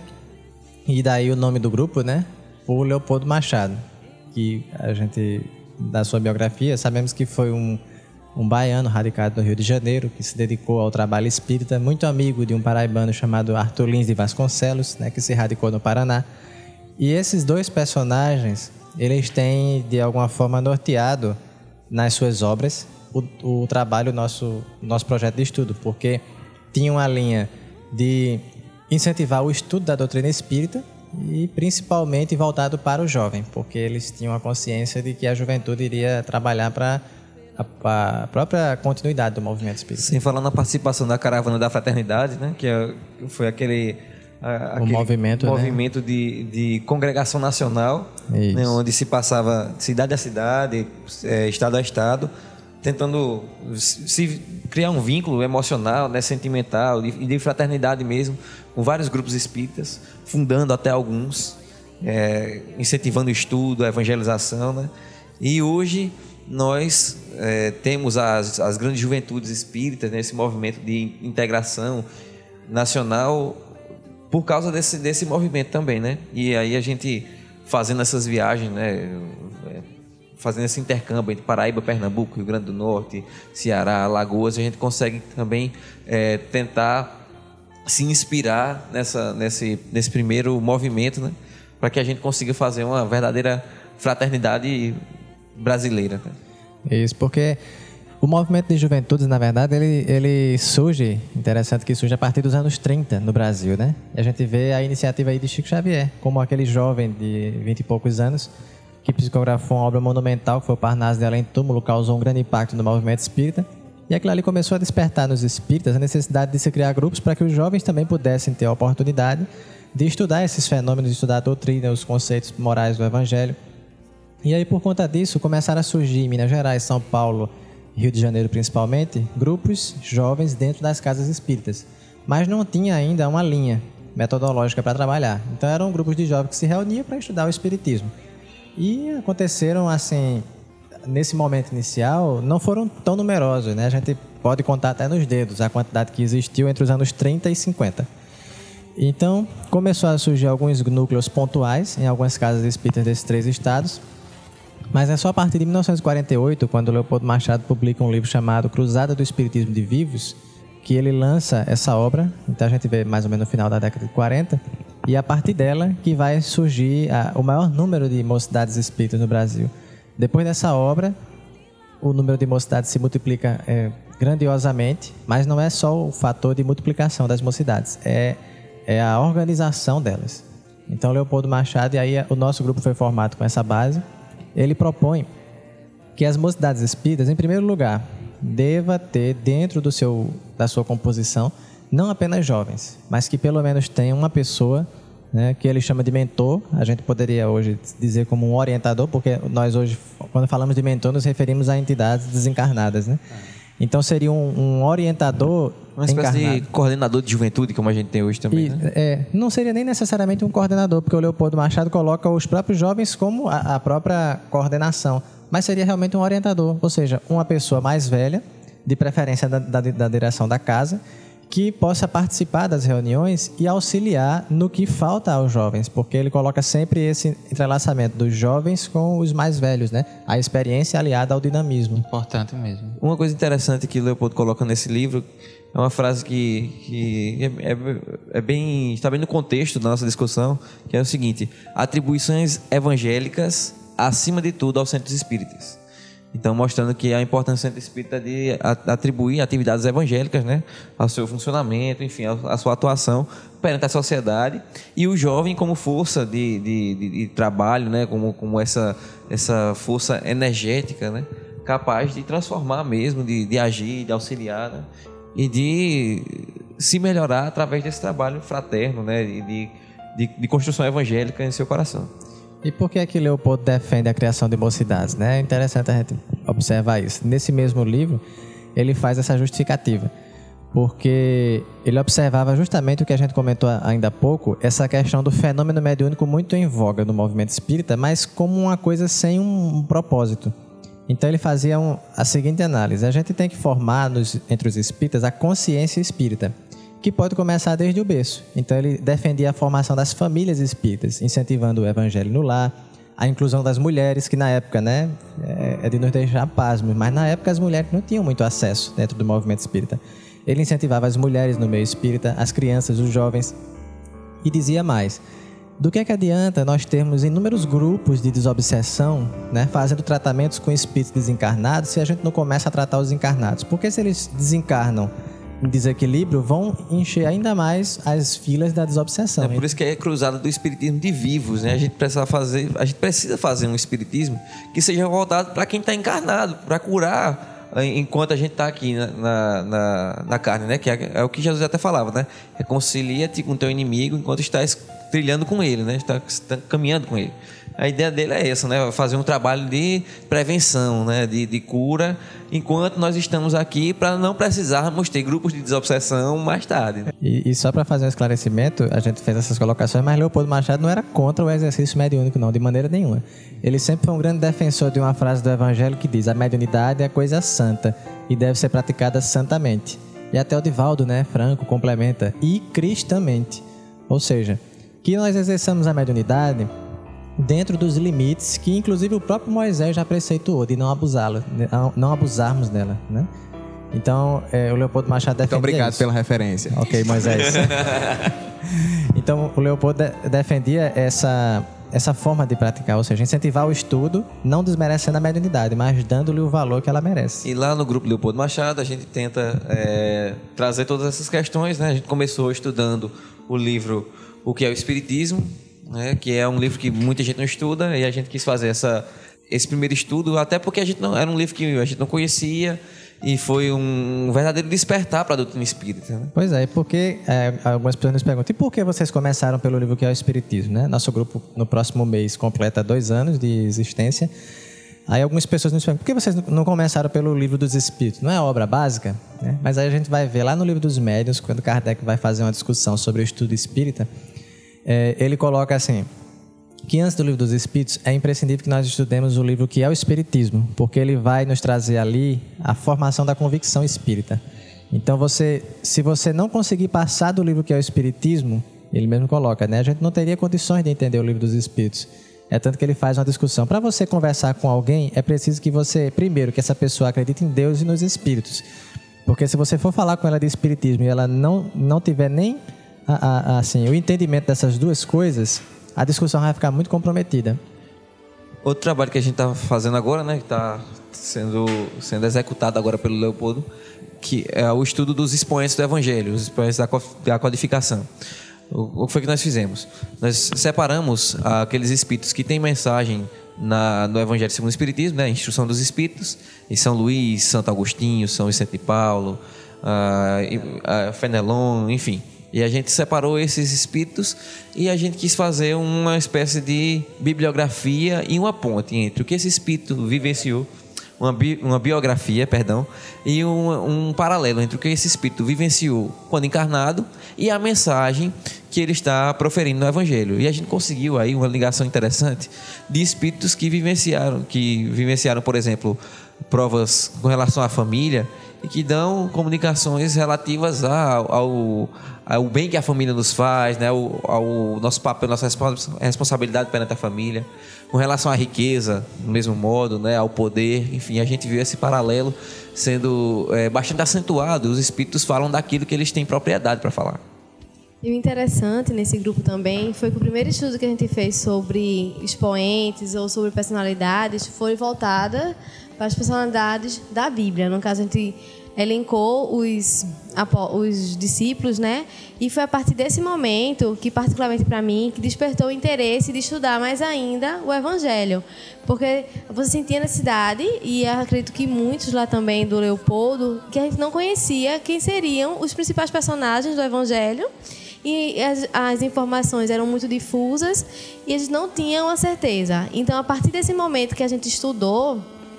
e daí o nome do grupo, né? Por Leopoldo Machado, que a gente, da sua biografia, sabemos que foi um, um baiano radicado no Rio de Janeiro, que se dedicou ao trabalho espírita, muito amigo de um paraibano chamado Arthur Lins de Vasconcelos, né, que se radicou no Paraná. E esses dois personagens, eles têm, de alguma forma, norteado nas suas obras o, o trabalho, o nosso, nosso projeto de estudo, porque tinham a linha de incentivar o estudo da doutrina espírita, e principalmente voltado para o jovem, porque eles tinham a consciência de que a juventude iria trabalhar para a, a própria continuidade do movimento espírita. Sem falar na participação da Caravana da Fraternidade, né? Que é, foi aquele, a, aquele movimento, movimento né? de, de congregação nacional, né? Onde se passava cidade a cidade, é, estado a estado, tentando se criar um vínculo emocional, né, sentimental e de, de fraternidade mesmo, com vários grupos espíritas, fundando até alguns, é, incentivando o estudo, a evangelização, né? E hoje nós é, temos as, as grandes juventudes espíritas, né, esse movimento de integração nacional por causa desse, desse movimento também, né? E aí a gente fazendo essas viagens, né, fazendo esse intercâmbio entre Paraíba, Pernambuco, Rio Grande do Norte, Ceará, Alagoas, a gente consegue também é, tentar se inspirar nessa, nesse, nesse primeiro movimento, né? Para que a gente consiga fazer uma verdadeira fraternidade brasileira. Né? Isso, porque o movimento de juventudes, na verdade, ele, ele surge, interessante que surge a partir dos anos trinta no Brasil, né? E a gente vê a iniciativa aí de Chico Xavier, como aquele jovem de vinte e poucos anos, que psicografou uma obra monumental, que foi o Parnaso de Além Túmulo, causou um grande impacto no movimento espírita. E aquilo ali começou a despertar nos espíritas a necessidade de se criar grupos para que os jovens também pudessem ter a oportunidade de estudar esses fenômenos, de estudar a doutrina, os conceitos morais do Evangelho. E aí, por conta disso, começaram a surgir em Minas Gerais, São Paulo, Rio de Janeiro principalmente, grupos jovens dentro das casas espíritas. Mas não tinha ainda uma linha metodológica para trabalhar. Então eram grupos de jovens que se reuniam para estudar o espiritismo. E aconteceram, assim, nesse momento inicial, não foram tão numerosos, né? A gente pode contar até nos dedos a quantidade que existiu entre os anos trinta e cinquenta. Então, começou a surgir alguns núcleos pontuais em algumas casas espíritas desses três estados, mas é só a partir de mil novecentos e quarenta e oito, quando Leopoldo Machado publica um livro chamado Cruzada do Espiritismo de Vivos, que ele lança essa obra. Então a gente vê mais ou menos no final da década de quarenta, e a partir dela que vai surgir a, o maior número de mocidades espíritas no Brasil. Depois dessa obra, o número de mocidades se multiplica é, grandiosamente, mas não é só o fator de multiplicação das mocidades, é, é a organização delas. Então Leopoldo Machado, e aí o nosso grupo foi formado com essa base, ele propõe que as mocidades espíritas, em primeiro lugar, deva ter dentro do seu, da sua composição não apenas jovens, mas que pelo menos tenha uma pessoa, né, que ele chama de mentor. A gente poderia hoje dizer como um orientador, porque nós hoje, quando falamos de mentor, nos referimos a entidades desencarnadas, né? Então seria um, um orientador, uma espécie encarnado. de coordenador de juventude, como a gente tem hoje também, E, né? é, não seria nem necessariamente um coordenador, porque o Leopoldo Machado coloca os próprios jovens como a, a própria coordenação, mas seria realmente um orientador, ou seja, uma pessoa mais velha, de preferência da, da, da direção da casa, que possa participar das reuniões e auxiliar no que falta aos jovens, porque ele coloca sempre esse entrelaçamento dos jovens com os mais velhos, né? A experiência aliada ao dinamismo. Importante mesmo. Uma coisa interessante que o Leopoldo coloca nesse livro é uma frase que, que é, é, é bem, está bem no contexto da nossa discussão, que é o seguinte: atribuições evangélicas acima de tudo aos centros espíritas. Então, mostrando que a importância do centro espírita de atribuir atividades evangélicas, né, ao seu funcionamento, enfim, à sua atuação perante a sociedade, e o jovem como força de, de, de, de trabalho, né, como, como essa, essa força energética, né, capaz de transformar mesmo, de, de agir, de auxiliar, né, e de se melhorar através desse trabalho fraterno, né, de, de, de construção evangélica em seu coração. E por que é que Leopoldo defende a criação de mocidades, né? É interessante a gente observar isso. Nesse mesmo livro, ele faz essa justificativa, porque ele observava justamente o que a gente comentou ainda há pouco, essa questão do fenômeno mediúnico muito em voga no movimento espírita, mas como uma coisa sem um, um propósito. Então ele fazia um, a seguinte análise: a gente tem que formar nos, entre os espíritas a consciência espírita, que pode começar desde o berço. Então ele defendia a formação das famílias espíritas, incentivando o evangelho no lar, a inclusão das mulheres, que na época, né, é de nos deixar pasmos, mas na época as mulheres não tinham muito acesso dentro do movimento espírita. Ele incentivava as mulheres no meio espírita, as crianças, os jovens, e dizia mais: do que é que adianta nós termos inúmeros grupos de desobsessão, né, fazendo tratamentos com espíritos desencarnados, se a gente não começa a tratar os encarnados? Porque se eles desencarnam em desequilíbrio, vão encher ainda mais as filas da desobsessão. É por isso que é cruzada do espiritismo de vivos, né? A gente precisa fazer, a gente precisa fazer um espiritismo que seja voltado para quem está encarnado, para curar enquanto a gente está aqui na, na, na carne, né? Que é, é o que Jesus até falava, né? Reconcilia-te com teu inimigo enquanto estás trilhando com ele, né? Está, está caminhando com ele. A ideia dele é essa, né? Fazer um trabalho de prevenção, né? De, de cura, enquanto nós estamos aqui, para não precisarmos ter grupos de desobsessão mais tarde, né? E, e só para fazer um esclarecimento, a gente fez essas colocações, mas Leopoldo Machado não era contra o exercício mediúnico, não, de maneira nenhuma. Ele sempre foi um grande defensor de uma frase do Evangelho que diz: a mediunidade é coisa santa e deve ser praticada santamente. E até o Divaldo, né, Franco, complementa: e cristamente. Ou seja, que nós exerçamos a mediunidade dentro dos limites que inclusive o próprio Moisés já preceituou, de não abusá-la, não abusarmos dela, né? Então, é, o Leopoldo Machado defendia. Muito obrigado isso. pela referência. Ok, Moisés. Então, o Leopoldo de- defendia essa, essa forma de praticar, ou seja, incentivar o estudo, não desmerecendo a mediunidade, mas dando-lhe o valor que ela merece. E lá no grupo Leopoldo Machado a gente tenta é, trazer todas essas questões, né? A gente começou estudando o livro O que é o Espiritismo, né, que é um livro que muita gente não estuda, e a gente quis fazer essa, esse primeiro estudo, até porque a gente não, era um livro que a gente não conhecia, e foi um verdadeiro despertar para a doutrina espírita, né? Pois é, porque é, algumas pessoas nos perguntam: e por que vocês começaram pelo livro que é o Espiritismo, né? Nosso grupo, no próximo mês, completa dois anos de existência. Aí algumas pessoas nos perguntam: por que vocês não começaram pelo livro dos Espíritos? Não é a obra básica? Né? Mas aí a gente vai ver lá no livro dos Médiuns, quando Kardec vai fazer uma discussão sobre o estudo espírita, é, ele coloca assim, que antes do livro dos Espíritos é imprescindível que nós estudemos o livro que é o Espiritismo, porque ele vai nos trazer ali a formação da convicção espírita. Então, você, se você não conseguir passar do livro que é o Espiritismo, Ele mesmo coloca, né? A gente não teria condições de entender o livro dos Espíritos. É tanto que ele faz uma discussão. Para você conversar com alguém, é preciso que você, primeiro, que essa pessoa acredite em Deus e nos Espíritos. Porque se você for falar com ela de Espiritismo e ela não, não tiver nem a, a, assim, o entendimento dessas duas coisas, a discussão vai ficar muito comprometida. Outro trabalho que a gente está fazendo agora, né, que está sendo, sendo executado agora pelo Leopoldo, que é o estudo dos expoentes do Evangelho, os expoentes da, da codificação. O que foi que nós fizemos? Nós separamos aqueles espíritos que têm mensagem na, no Evangelho segundo o Espiritismo, né? A instrução dos espíritos, em São Luís, Santo Agostinho, São Vicente de Paulo, uh, uh, Fenelon, enfim. E a gente separou esses espíritos e a gente quis fazer uma espécie de bibliografia e uma ponte entre o que esse espírito vivenciou, uma, bi, uma biografia, perdão, e um, um paralelo entre o que esse espírito vivenciou quando encarnado e a mensagem que ele está proferindo no Evangelho. E a gente conseguiu aí uma ligação interessante de espíritos que vivenciaram, que vivenciaram, por exemplo, provas com relação à família e que dão comunicações relativas ao, ao, ao bem que a família nos faz, né? ao, ao nosso papel, nossa responsabilidade perante a família, com relação à riqueza, do mesmo modo, né? Ao poder, enfim, a gente viu esse paralelo sendo é, bastante acentuado. Os espíritos falam daquilo que eles têm propriedade para falar. E o interessante nesse grupo também foi que o primeiro estudo que a gente fez sobre expoentes ou sobre personalidades foi voltada para as personalidades da Bíblia. No caso, a gente elencou os, os discípulos, né? E foi a partir desse momento que, particularmente para mim, que despertou o interesse de estudar mais ainda o Evangelho. Porque você sentia necessidade, e eu acredito que muitos lá também do Leopoldo, que a gente não conhecia quem seriam os principais personagens do Evangelho. E as, as informações eram muito difusas e eles não tinham a certeza. Então, a partir desse momento que a gente estudou,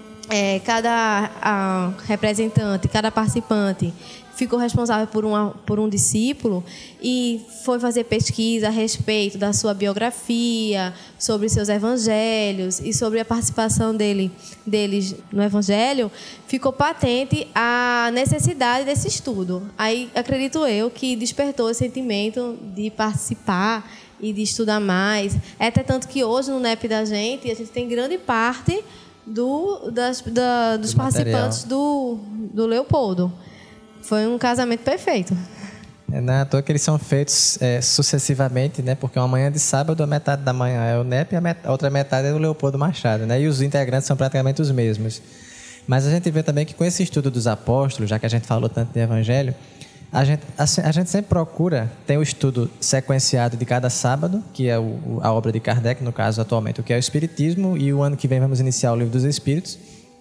é, cada a, representante, cada participante ficou responsável por, uma, por um discípulo e foi fazer pesquisa a respeito da sua biografia, sobre seus evangelhos e sobre a participação dele, deles no evangelho, ficou patente a necessidade desse estudo. Aí, acredito eu, que despertou esse sentimento de participar e de estudar mais. É até tanto que hoje, no N E P da gente, a gente tem grande parte do, das, da, dos do participantes do, do Leopoldo. Foi um casamento perfeito. É, não é à toa que eles são feitos é, sucessivamente, né? Porque uma manhã de sábado, a metade da manhã é o N E P e a, met- a outra metade é o Leopoldo Machado, né? E os integrantes são praticamente os mesmos. Mas a gente vê também que com esse estudo dos apóstolos, já que a gente falou tanto de evangelho, a gente, a, a gente sempre procura ter o estudo sequenciado de cada sábado, que é o, a obra de Kardec, no caso atualmente, o que é o Espiritismo, e o ano que vem vamos iniciar o Livro dos Espíritos.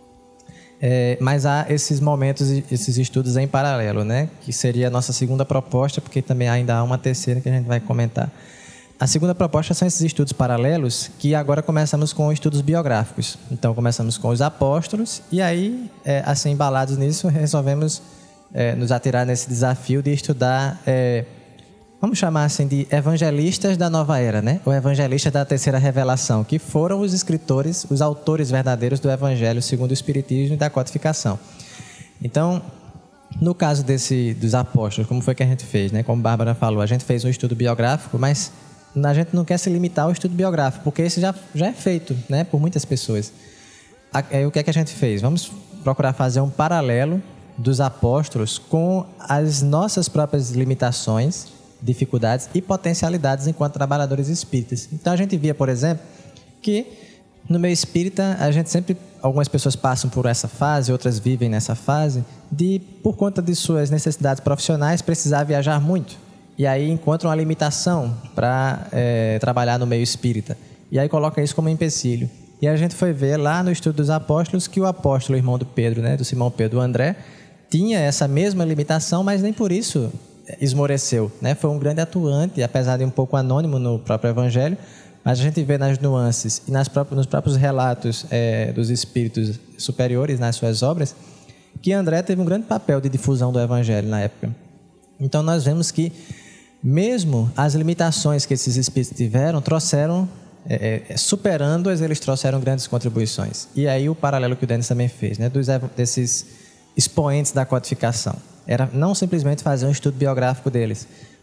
É, mas há esses momentos, esses estudos em paralelo, né? Que seria a nossa segunda proposta, porque também ainda há uma terceira que a gente vai comentar. A segunda proposta são esses estudos paralelos, que agora começamos com estudos biográficos. Então, começamos com os apóstolos e aí, é, assim, embalados nisso, resolvemos é, nos atirar nesse desafio de estudar, é, vamos chamar assim de evangelistas da nova era, né? Ou evangelistas da terceira revelação, que foram os escritores, os autores verdadeiros do Evangelho segundo o Espiritismo e da codificação. Então, no caso desse, dos apóstolos, como foi que a gente fez, né? Como a Bárbara falou, a gente fez um estudo biográfico, mas a gente não quer se limitar ao estudo biográfico, porque esse já, já é feito, né? Por muitas pessoas. Aí, o que é que a gente fez? Vamos procurar fazer um paralelo dos apóstolos com as nossas próprias limitações, dificuldades e potencialidades enquanto trabalhadores espíritas. Então a gente via, por exemplo, que no meio espírita a gente sempre, algumas pessoas passam por essa fase, outras vivem nessa fase, de, por conta de suas necessidades profissionais, precisar viajar muito. E aí encontram uma limitação para é, trabalhar no meio espírita. E aí coloca isso como empecilho. E a gente foi ver lá no estudo dos apóstolos que o apóstolo, irmão do Pedro, né, do Simão Pedro, o André, tinha essa mesma limitação, mas nem por isso esmoreceu, né? Foi um grande atuante, apesar de um pouco anônimo no próprio Evangelho, mas a gente vê nas nuances e nas próprias, nos próprios relatos é, dos espíritos superiores nas suas obras, que André teve um grande papel de difusão do Evangelho na época. Então nós vemos que mesmo as limitações que esses espíritos tiveram, trouxeram, é, é, superando-as, eles trouxeram grandes contribuições. E aí o paralelo que o Denis também fez, né? Dos, desses expoentes da codificação. Era não simplesmente fazer um estudo biográfico deles,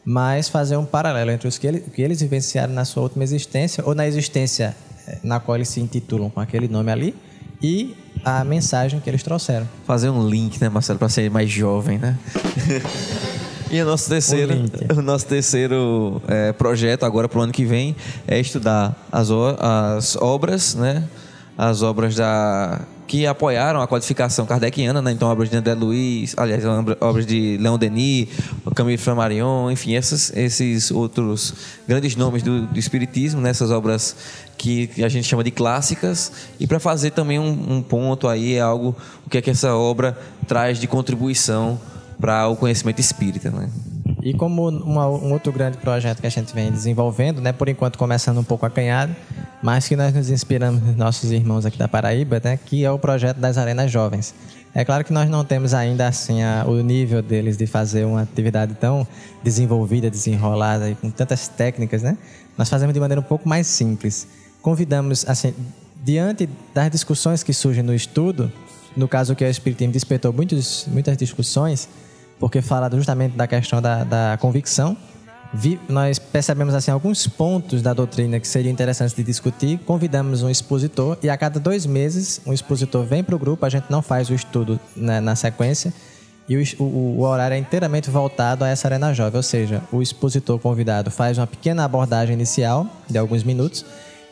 mas fazer um paralelo entre os que, ele, que eles vivenciaram na sua última existência, ou na existência na qual eles se intitulam com aquele nome ali, e a mensagem que eles trouxeram. Fazer um link, né, Marcelo, para ser mais jovem, né? E o nosso terceiro, o, o nosso terceiro é, projeto agora para o ano que vem é estudar as, as obras, né? As obras da, que apoiaram a codificação kardeciana, né? Então, obras de André Luiz, aliás, obras de Leon Denis, Camille Flammarion, enfim, essas, esses outros grandes nomes do, do Espiritismo, né? Essas obras que a gente chama de clássicas, e para fazer também um, um ponto aí, é algo, o que é que essa obra traz de contribuição para o conhecimento espírita, né? E como uma, um outro grande projeto que a gente vem desenvolvendo, né, por enquanto começando um pouco acanhado, mas que nós nos inspiramos nos nossos irmãos aqui da Paraíba, né, que é o projeto das Arenas Jovens. É claro que nós não temos ainda assim a, o nível deles de fazer uma atividade tão desenvolvida, desenrolada e com tantas técnicas, né? Nós fazemos de maneira um pouco mais simples. Convidamos, assim, diante das discussões que surgem no estudo, no caso que o Espiritismo despertou muitos, muitas discussões, porque fala justamente da questão da, da convicção. Vi, nós percebemos assim, alguns pontos da doutrina que seriam interessantes de discutir, convidamos um expositor e a cada dois meses um expositor vem para o grupo, a gente não faz o estudo na, na sequência e o, o, o horário é inteiramente voltado a essa Arena Jovem, ou seja, o expositor convidado faz uma pequena abordagem inicial de alguns minutos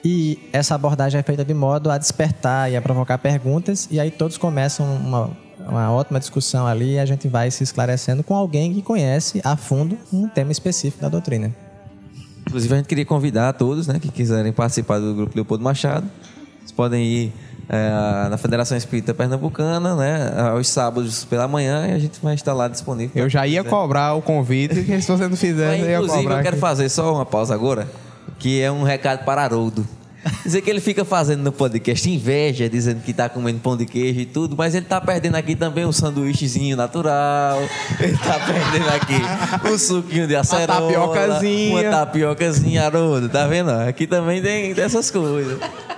e essa abordagem é feita de modo a despertar e a provocar perguntas e aí todos começam uma... uma ótima discussão ali e a gente vai se esclarecendo com alguém que conhece a fundo um tema específico da doutrina. Inclusive, a gente queria convidar a todos, né, que quiserem participar do Grupo Leopoldo Machado. Vocês podem ir é, na Federação Espírita Pernambucana, né, aos sábados pela manhã e a gente vai estar lá disponível. Eu já ia cobrar o convite, que se você não fizer, Mas, eu ia cobrar. Inclusive, eu quero aqui. fazer só uma pausa agora, que é um recado para Haroldo. Dizer que ele fica fazendo no podcast inveja, dizendo que tá comendo pão de queijo e tudo, mas ele tá perdendo aqui também um sanduíchezinho natural, ele tá perdendo aqui um suquinho de acerola, uma tapiocazinha, uma tapiocazinha, Haroldo, tá vendo? Aqui também tem dessas coisas.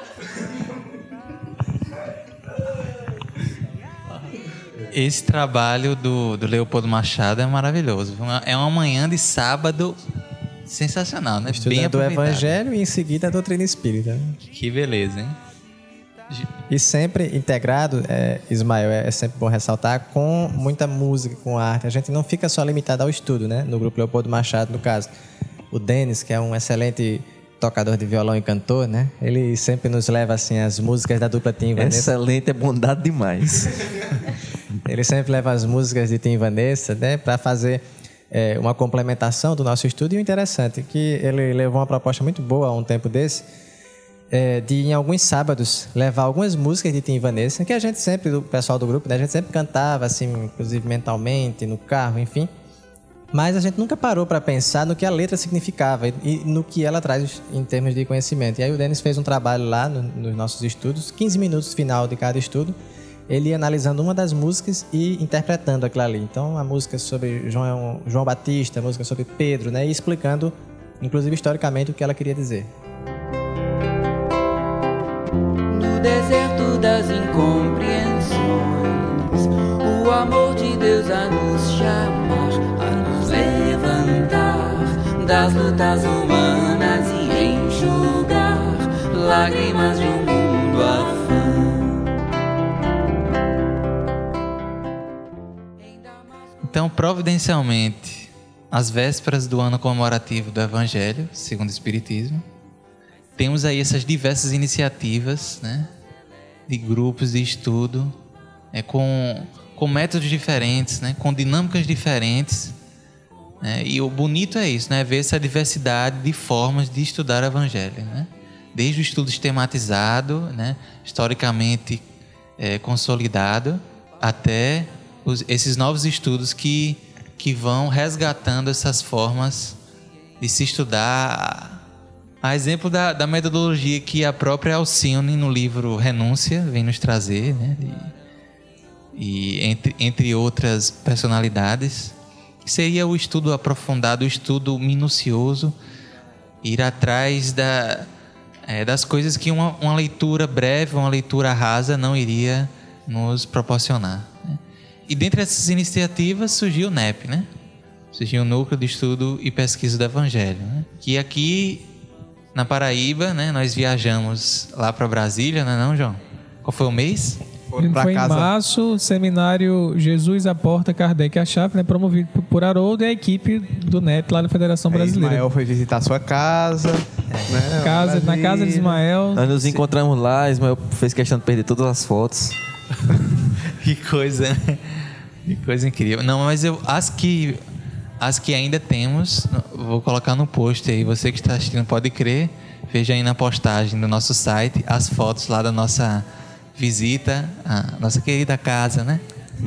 Esse trabalho do, do Leopoldo Machado é maravilhoso. É uma manhã de sábado sensacional, né? Estudando o Evangelho e em seguida a doutrina espírita. Que beleza, hein? E sempre integrado, é, Ismael, é sempre bom ressaltar, com muita música, com arte. A gente não fica só limitado ao estudo, né? No Grupo Leopoldo Machado, no caso. O Denis, que é um excelente tocador de violão e cantor, né? Ele sempre nos leva, assim, as músicas da dupla Tim e Vanessa. Excelente, é bondade demais. Ele sempre leva as músicas de Tim e Vanessa, né? Para fazer... É, uma complementação do nosso estudo. E o interessante é que ele levou uma proposta muito boa há um tempo desse, é, de em alguns sábados levar algumas músicas de Tim e Vanessa, que a gente sempre, o pessoal do grupo, né, a gente sempre cantava, assim, inclusive mentalmente, no carro, enfim. Mas a gente nunca parou para pensar no que a letra significava e, e no que ela traz em termos de conhecimento. E aí o Denis fez um trabalho lá no, nos nossos estudos, quinze minutos final de cada estudo, ele ia analisando uma das músicas e interpretando aquilo ali. Então, a música sobre João, João Batista, a música sobre Pedro, né? E explicando, inclusive historicamente, o que ela queria dizer. No deserto das incompreensões, o amor de Deus a nos chamar, a nos levantar das lutas humanas e enxugar lágrimas de um mundo afã. Então, providencialmente, às vésperas do ano comemorativo do Evangelho, segundo o Espiritismo, temos aí essas diversas iniciativas, né, de grupos de estudo, é, com, com métodos diferentes, né, com dinâmicas diferentes. Né, e o bonito é isso, né, ver essa diversidade de formas de estudar o Evangelho. Né, desde o estudo sistematizado, né, historicamente é, consolidado, até... Os, esses novos estudos que, que vão resgatando essas formas de se estudar, a exemplo da, da metodologia que a própria Alcione no livro Renúncia vem nos trazer, né? E, e entre, entre outras personalidades, seria o estudo aprofundado, o estudo minucioso, ir atrás da, é, das coisas que uma, uma leitura breve, uma leitura rasa não iria nos proporcionar. E dentre essas iniciativas surgiu o N E P, né? surgiu o Núcleo de Estudo e Pesquisa do Evangelho, né? Que aqui na Paraíba, né, nós viajamos lá para Brasília, não é não, João? Qual foi o mês? Foram foi casa. Em março, seminário Jesus à Porta, Kardec à Chave, né, promovido por Haroldo e a equipe do N E P lá na Federação Brasileira. Ismael foi visitar a sua casa, é. né? casa na casa de Ismael. Nós nos encontramos lá, Ismael fez questão de perder todas as fotos. Que coisa, né? Que coisa incrível. Não, mas eu, as que, as que ainda temos, vou colocar no post aí. Você que está assistindo pode crer. Veja aí na postagem do nosso site as fotos lá da nossa visita à nossa querida casa, né?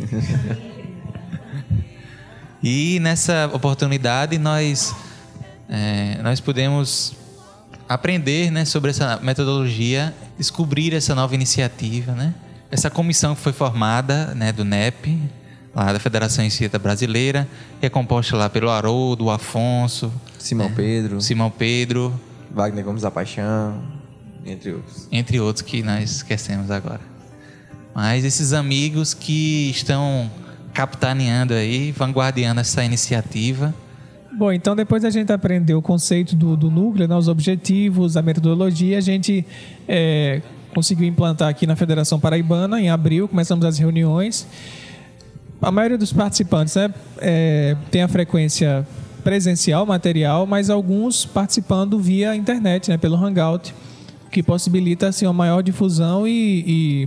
E nessa oportunidade nós, é, nós pudemos aprender, né, sobre essa metodologia, descobrir essa nova iniciativa, né? Essa comissão que foi formada, né, do N E P, lá da Federação Espírita Brasileira, que é composta lá pelo Haroldo, Afonso, Simão né, Pedro, Simão Pedro, Wagner Gomes da Paixão, entre outros. Entre outros que nós esquecemos agora. Mas esses amigos que estão capitaneando aí, vanguardiando essa iniciativa. Bom, então depois da gente aprender o conceito do, do núcleo, né, os objetivos, a metodologia, a gente é, conseguiu implantar aqui na Federação Paraibana, em abril, começamos as reuniões. A maioria dos participantes, né, é, tem a frequência presencial, material, mas alguns participando via internet, né, pelo Hangout, que possibilita assim, uma maior difusão e, e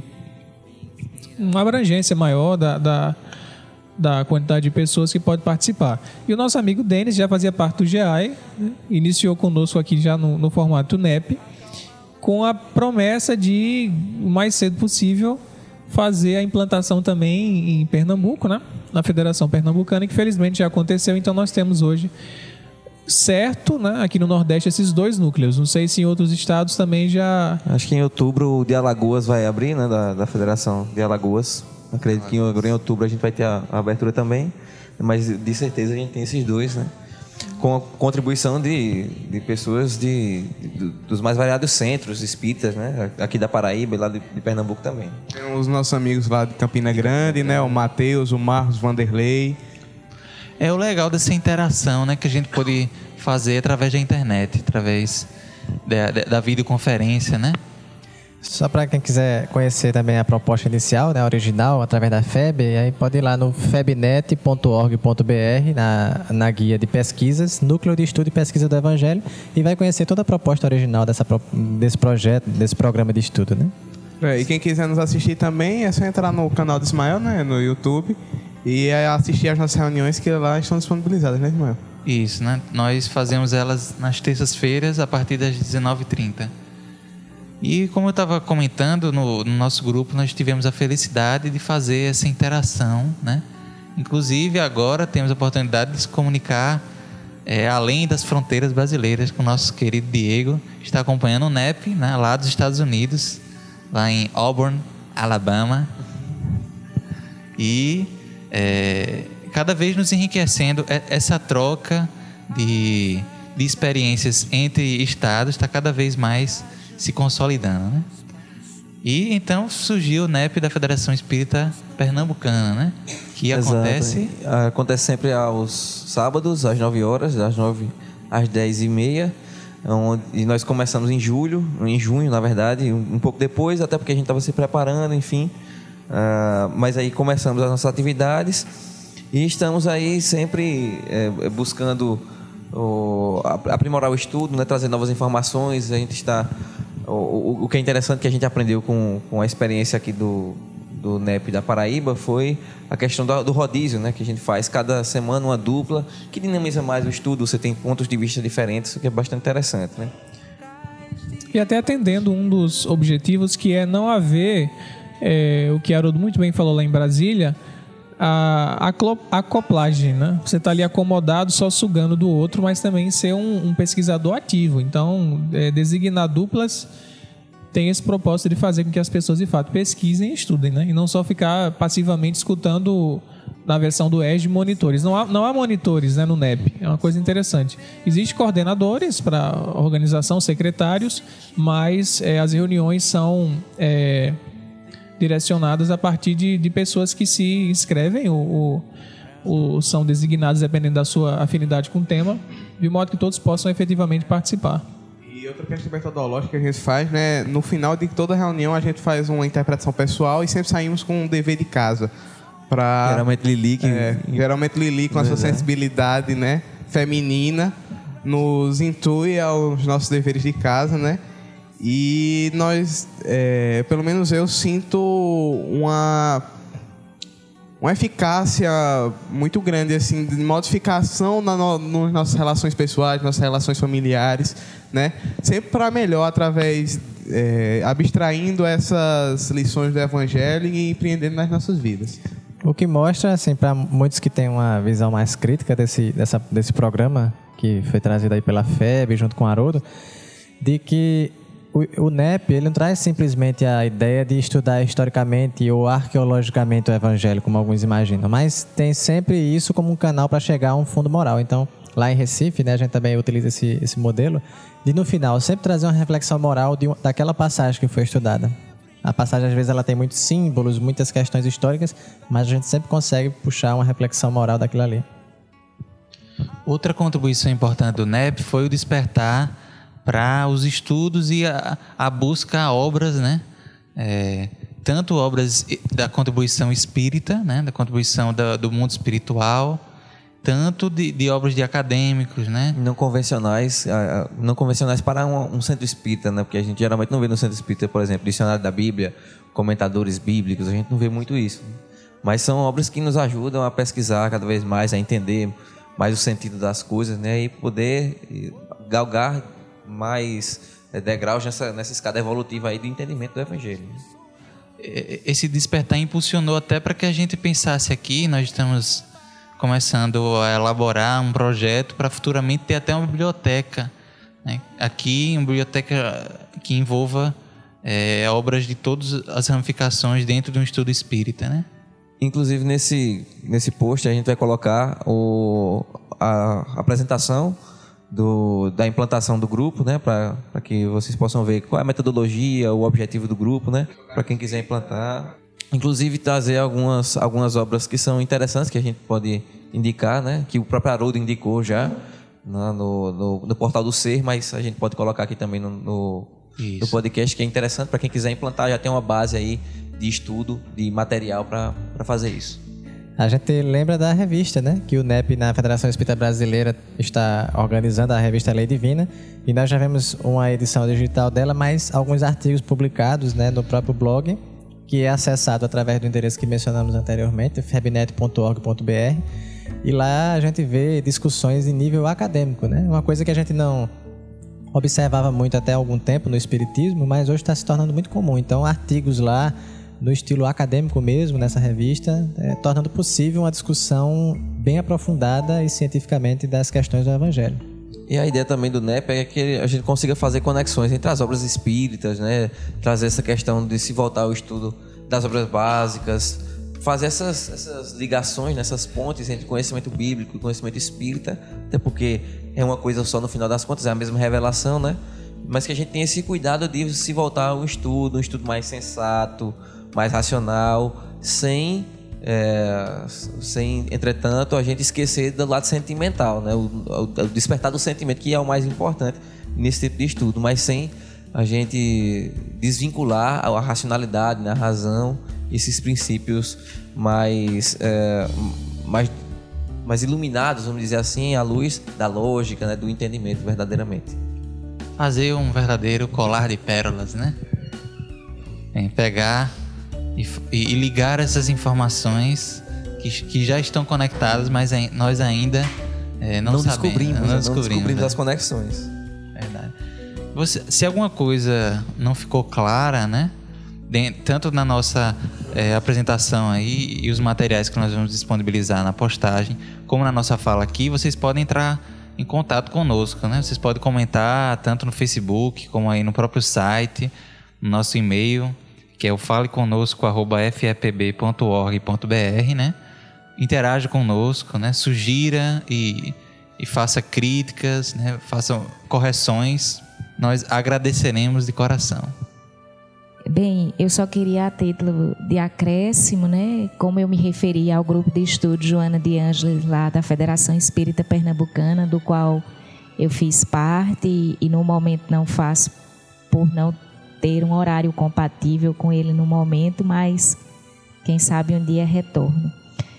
uma abrangência maior da, da, da quantidade de pessoas que pode participar. E o nosso amigo Denis já fazia parte do G A I, né, iniciou conosco aqui já no, no formato N E P, com a promessa de, o mais cedo possível, fazer a implantação também em Pernambuco, né? Na Federação Pernambucana, que felizmente já aconteceu. Então nós temos hoje certo, né, aqui no Nordeste, esses dois núcleos. Não sei se em outros estados também já... Acho que em outubro o de Alagoas vai abrir, né, da, da Federação de Alagoas. Acredito que em outubro a gente vai ter a, a abertura também, mas de certeza a gente tem esses dois, né? Com a contribuição de, de pessoas de, de, dos mais variados centros espíritas, né? Aqui da Paraíba e lá de, de Pernambuco também. Tem os nossos amigos lá de Campina Grande, né? O Matheus, o Marcos, Vanderlei. É o legal dessa interação, né, que a gente pode fazer através da internet, através da, da videoconferência, né? Só para quem quiser conhecer também a proposta inicial, né, original, através da F E B, aí pode ir lá no febnet ponto org ponto br, na, na guia de pesquisas, Núcleo de Estudo e Pesquisa do Evangelho, e vai conhecer toda a proposta original dessa, desse projeto, desse programa de estudo, né? É, e quem quiser nos assistir também, é só entrar no canal do Ismael, né, no YouTube, e assistir às nossas reuniões que lá estão disponibilizadas, né, Ismael? Isso, né? Nós fazemos elas nas terças-feiras, a partir das dezenove e trinta. E como eu estava comentando, no, no nosso grupo nós tivemos a felicidade de fazer essa interação, né? Inclusive agora temos a oportunidade de se comunicar é, além das fronteiras brasileiras com o nosso querido Diego, que está acompanhando o N E P, né, lá dos Estados Unidos, lá em Auburn, Alabama. E é, cada vez nos enriquecendo essa troca de, de experiências entre estados está cada vez mais se consolidando, né? E então surgiu o N E P da Federação Espírita Pernambucana, né? Que acontece... Exato. Acontece sempre aos sábados, às nove horas, das nove às dez e meia. E nós começamos em julho, em junho, na verdade, um pouco depois, até porque a gente estava se preparando, enfim. Uh, mas aí começamos as nossas atividades e estamos aí sempre é, buscando o, aprimorar o estudo, né? Trazer novas informações. A gente está... O, o que é interessante que a gente aprendeu com, com a experiência aqui do, do N E P da Paraíba foi a questão do, do rodízio, né? Que a gente faz cada semana uma dupla, que dinamiza mais o estudo, você tem pontos de vista diferentes, o que é bastante interessante, né? E até atendendo um dos objetivos, que é não haver, é, o que Haroldo muito bem falou lá em Brasília, a, a acoplagem, né? Você está ali acomodado, só sugando do outro, mas também ser um, um pesquisador ativo. Então, é, designar duplas tem esse propósito de fazer com que as pessoas, de fato, pesquisem e estudem, né? E não só ficar passivamente escutando, na versão do E S D, monitores. Não há, não há monitores, né, no N E P. É uma coisa interessante. Existem coordenadores para a organização, secretários, mas é, as reuniões são... É, direcionadas a partir de, de pessoas que se inscrevem. O, o, ou são designados dependendo da sua afinidade com o tema, de modo que todos possam efetivamente participar. E outra questão metodológica que a gente faz, né? No final de toda reunião a gente faz uma interpretação pessoal e sempre saímos com um dever de casa. Pra, geralmente Lili, que... é, geralmente Lili com a sua sensibilidade, né, feminina, nos intui aos nossos deveres de casa, né? E nós, é, pelo menos eu sinto uma uma eficácia muito grande assim de modificação na no, nas nossas relações pessoais, nossas relações familiares, né? Sempre para melhor, através é, abstraindo essas lições do Evangelho e empreendendo nas nossas vidas. O que mostra, assim, para muitos que têm uma visão mais crítica desse, dessa, desse programa que foi trazido aí pela F E B junto com o Haroldo, de que o, o N E P ele não traz simplesmente a ideia de estudar historicamente ou arqueologicamente o Evangelho, como alguns imaginam, mas tem sempre isso como um canal para chegar a um fundo moral. Então, lá em Recife, né, a gente também utiliza esse, esse modelo de, no final, sempre trazer uma reflexão moral de, daquela passagem que foi estudada. A passagem, às vezes, ela tem muitos símbolos, muitas questões históricas, mas a gente sempre consegue puxar uma reflexão moral daquilo ali. Outra contribuição importante do N E P foi o despertar para os estudos e a, a busca a obras, né? É, tanto obras da contribuição espírita, né? Da contribuição da, do mundo espiritual, tanto de, de obras de acadêmicos, né? Não convencionais, não convencionais para um, um centro espírita, né? Porque a gente geralmente não vê no centro espírita, por exemplo, dicionário da Bíblia, comentadores bíblicos, a gente não vê muito isso. Mas são obras que nos ajudam a pesquisar cada vez mais, a entender mais o sentido das coisas, né? E poder galgar mais degraus nessa, nessa escada evolutiva aí do entendimento do Evangelho. Esse despertar impulsionou até para que a gente pensasse aqui, nós estamos começando a elaborar um projeto para futuramente ter até uma biblioteca, né? Aqui, uma biblioteca que envolva é, obras de todas as ramificações dentro de um estudo espírita, né? Inclusive, nesse, nesse post, a gente vai colocar o, a apresentação do, da implantação do grupo, né? Para que vocês possam ver qual é a metodologia, o objetivo do grupo, né? Para quem quiser implantar. Inclusive, trazer algumas, algumas obras que são interessantes, que a gente pode indicar, né? Que o próprio Haroldo indicou já no, no, no portal do Ser, mas a gente pode colocar aqui também no, no, no podcast, que é interessante para quem quiser implantar, já tem uma base aí de estudo, de material para fazer isso. A gente lembra da revista, né? Que o N E P, na Federação Espírita Brasileira, está organizando a revista Lei Divina, e nós já vemos uma edição digital dela, mas alguns artigos publicados, né, no próprio blog, que é acessado através do endereço que mencionamos anteriormente, febnet ponto org ponto br, e lá a gente vê discussões em nível acadêmico, né? Uma coisa que a gente não observava muito até há algum tempo no espiritismo, mas hoje está se tornando muito comum. Então, artigos lá no estilo acadêmico mesmo, nessa revista, é, tornando possível uma discussão bem aprofundada e cientificamente das questões do Evangelho. E a ideia também do N E P é que a gente consiga fazer conexões entre as obras espíritas, né? Trazer essa questão de se voltar ao estudo das obras básicas, fazer essas, essas ligações, né? Essas pontes entre conhecimento bíblico e conhecimento espírita, até porque é uma coisa só no final das contas, é a mesma revelação, né? Mas que a gente tenha esse cuidado de se voltar ao estudo, um estudo mais sensato, mais racional, sem, é, sem, entretanto, a gente esquecer do lado sentimental, né? O, o, o despertar do sentimento, que é o mais importante nesse tipo de estudo, mas sem a gente desvincular a racionalidade, né? A razão, esses princípios mais, é, mais, mais iluminados, vamos dizer assim, à luz da lógica, né? Do entendimento verdadeiramente. Fazer um verdadeiro colar de pérolas, né? Em pegar e, e ligar essas informações que, que já estão conectadas, mas nós ainda é, não, não sabemos. Descobrimos, não, não descobrimos, descobrimos né? as conexões. Verdade. Você, se alguma coisa não ficou clara, né? Dentro, tanto na nossa é, apresentação aí e os materiais que nós vamos disponibilizar na postagem, como na nossa fala aqui, vocês podem entrar em contato conosco, né? Vocês podem comentar tanto no Facebook como aí no próprio site, no nosso e-mail, que é o faleconosco arroba f e p b ponto org ponto br, né? Interaja conosco, né? Sugira e, e faça críticas, né? Faça correções. Nós agradeceremos de coração. Bem, eu só queria, a título de acréscimo, né, como eu me referi ao grupo de estudo Joana de Ângeles, lá da Federação Espírita Pernambucana, do qual eu fiz parte e, e no momento não faço por não ter um horário compatível com ele no momento, mas quem sabe um dia retorno,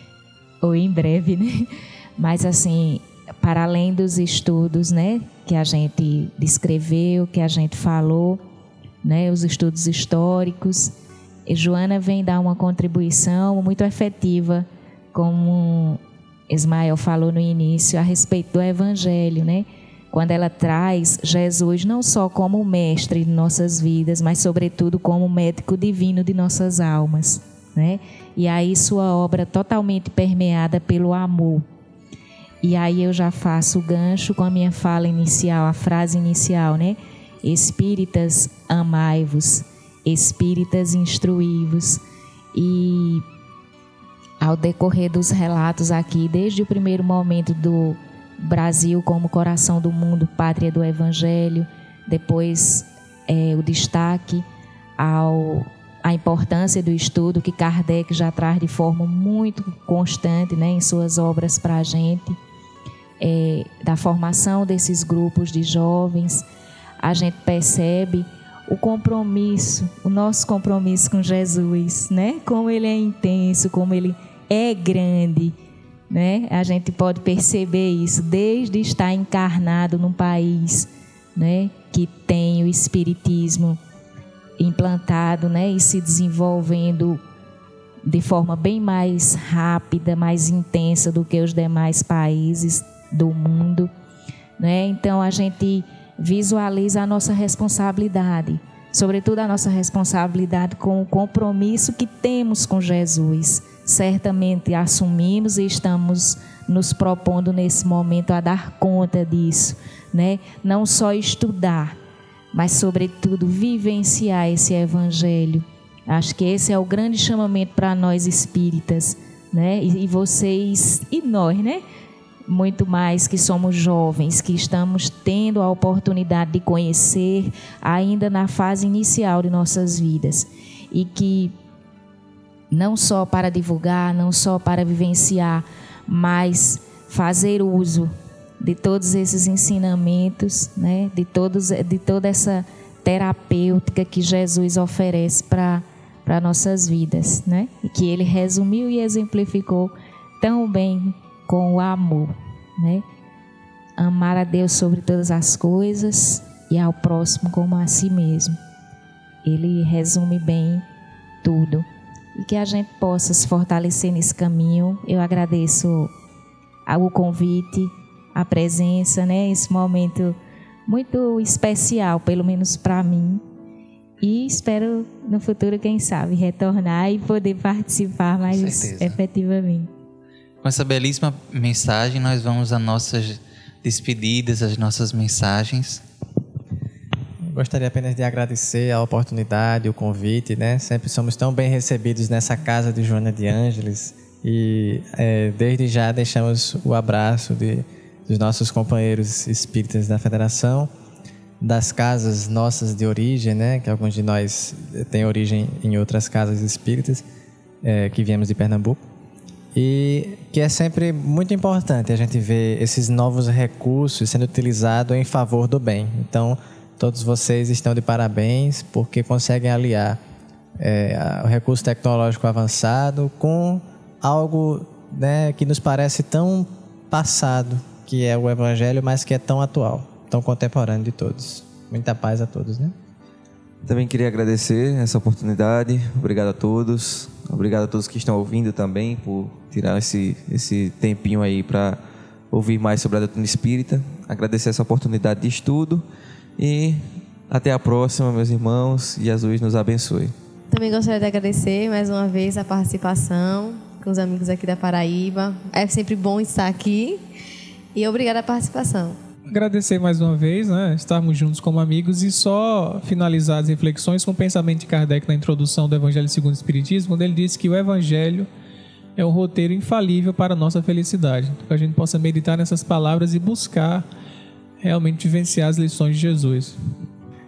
ou em breve, né? Mas assim, para além dos estudos, né, que a gente descreveu, que a gente falou, né, os estudos históricos, Joana vem dar uma contribuição muito efetiva, como Ismael falou no início, a respeito do Evangelho, né? Quando ela traz Jesus não só como mestre de nossas vidas, mas sobretudo como médico divino de nossas almas, né? E aí sua obra totalmente permeada pelo amor. E aí eu já faço o gancho com a minha fala inicial, a frase inicial, né? Espíritas, amai-vos, espíritas, instruí-vos. E ao decorrer dos relatos aqui, desde o primeiro momento do Brasil como coração do mundo, pátria do Evangelho, depois é, o destaque ao, à importância do estudo que Kardec já traz de forma muito constante, né, em suas obras para a gente, é, da formação desses grupos de jovens, a gente percebe o compromisso, o nosso compromisso com Jesus, né? Como ele é intenso, como ele é grande, né? A gente pode perceber isso desde estar encarnado num país, né, que tem o espiritismo implantado, né, e se desenvolvendo de forma bem mais rápida, mais intensa do que os demais países do mundo, né? Então a gente visualiza a nossa responsabilidade, sobretudo a nossa responsabilidade com o compromisso que temos com Jesus. Certamente assumimos e estamos nos propondo nesse momento a dar conta disso, né? Não só estudar, mas sobretudo vivenciar esse Evangelho. Acho que esse é o grande chamamento para nós espíritas, né? E, e vocês e nós, né? Muito mais que somos jovens, que estamos tendo a oportunidade de conhecer ainda na fase inicial de nossas vidas. E que não só para divulgar, não só para vivenciar, mas fazer uso de todos esses ensinamentos, né? de, todos, de toda essa terapêutica que Jesus oferece para para nossas vidas, né? E que ele resumiu e exemplificou tão bem com o amor, né? Amar a Deus sobre todas as coisas e ao próximo como a si mesmo. Ele resume bem tudo. E que a gente possa se fortalecer nesse caminho. Eu agradeço o convite, a presença, né? Esse momento muito especial, pelo menos para mim. E espero no futuro, quem sabe, retornar e poder participar mais efetivamente. Com essa belíssima mensagem, nós vamos às nossas despedidas, às nossas mensagens. Gostaria apenas de agradecer a oportunidade, o convite, né? Sempre somos tão bem recebidos nessa casa de Joana de Ângeles e é, desde já deixamos o abraço de, dos nossos companheiros espíritas da Federação, das casas nossas de origem, né? Que alguns de nós têm origem em outras casas espíritas é, que viemos de Pernambuco. E que é sempre muito importante a gente ver esses novos recursos sendo utilizados em favor do bem. Então, todos vocês estão de parabéns porque conseguem aliar é, o recurso tecnológico avançado com algo, né, que nos parece tão passado, que é o Evangelho, mas que é tão atual, tão contemporâneo de todos. Muita paz a todos, né? Também queria agradecer essa oportunidade. Obrigado a todos. Obrigado a todos que estão ouvindo também por tirar esse, esse tempinho aí para ouvir mais sobre a doutrina espírita. Agradecer essa oportunidade de estudo e até a próxima, meus irmãos. Jesus nos abençoe. Também gostaria de agradecer mais uma vez a participação com os amigos aqui da Paraíba. É sempre bom estar aqui e obrigada a participação. Agradecer mais uma vez, né, estarmos juntos como amigos e só finalizar as reflexões com o pensamento de Kardec na introdução do Evangelho segundo o Espiritismo, quando ele disse que o Evangelho é um roteiro infalível para a nossa felicidade. Que a gente possa meditar nessas palavras e buscar realmente vivenciar as lições de Jesus.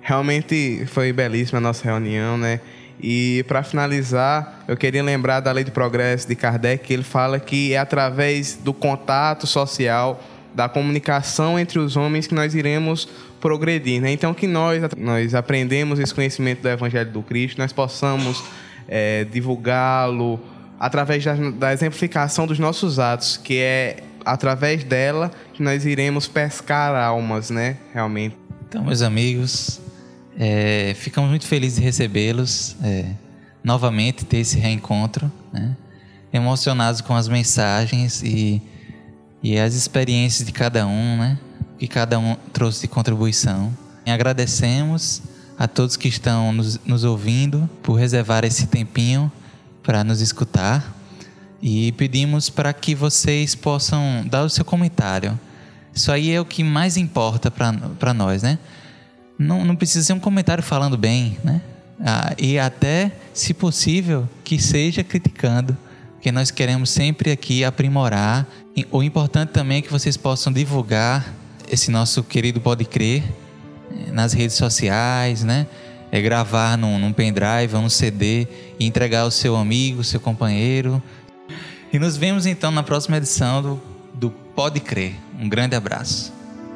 realmente foi belíssima a nossa reunião, né? E para finalizar, eu queria lembrar da Lei de Progresso de Kardec, que ele fala que é através do contato social, da comunicação entre os homens que nós iremos progredir, né? Então que nós, nós aprendemos esse conhecimento do Evangelho do Cristo, nós possamos é, divulgá-lo através da, da exemplificação dos nossos atos, que é através dela que nós iremos pescar almas, né? Realmente. Então, meus amigos, é, ficamos muito felizes de recebê-los, é, novamente ter esse reencontro, né? Emocionados com as mensagens e, e as experiências de cada um, né? Que cada um trouxe de contribuição. E agradecemos a todos que estão nos, nos ouvindo por reservar esse tempinho para nos escutar e pedimos para que vocês possam dar o seu comentário. Isso aí é o que mais importa para nós, né? Não, não precisa ser um comentário falando bem, né? Ah, e até, se possível, que seja criticando, porque nós queremos sempre aqui aprimorar. E o importante também é que vocês possam divulgar esse nosso querido Pode Crer nas redes sociais, né? É gravar num, num pendrive ou num C D e entregar ao seu amigo, seu companheiro. E nos vemos então na próxima edição do, do Pode Crer. Um grande abraço.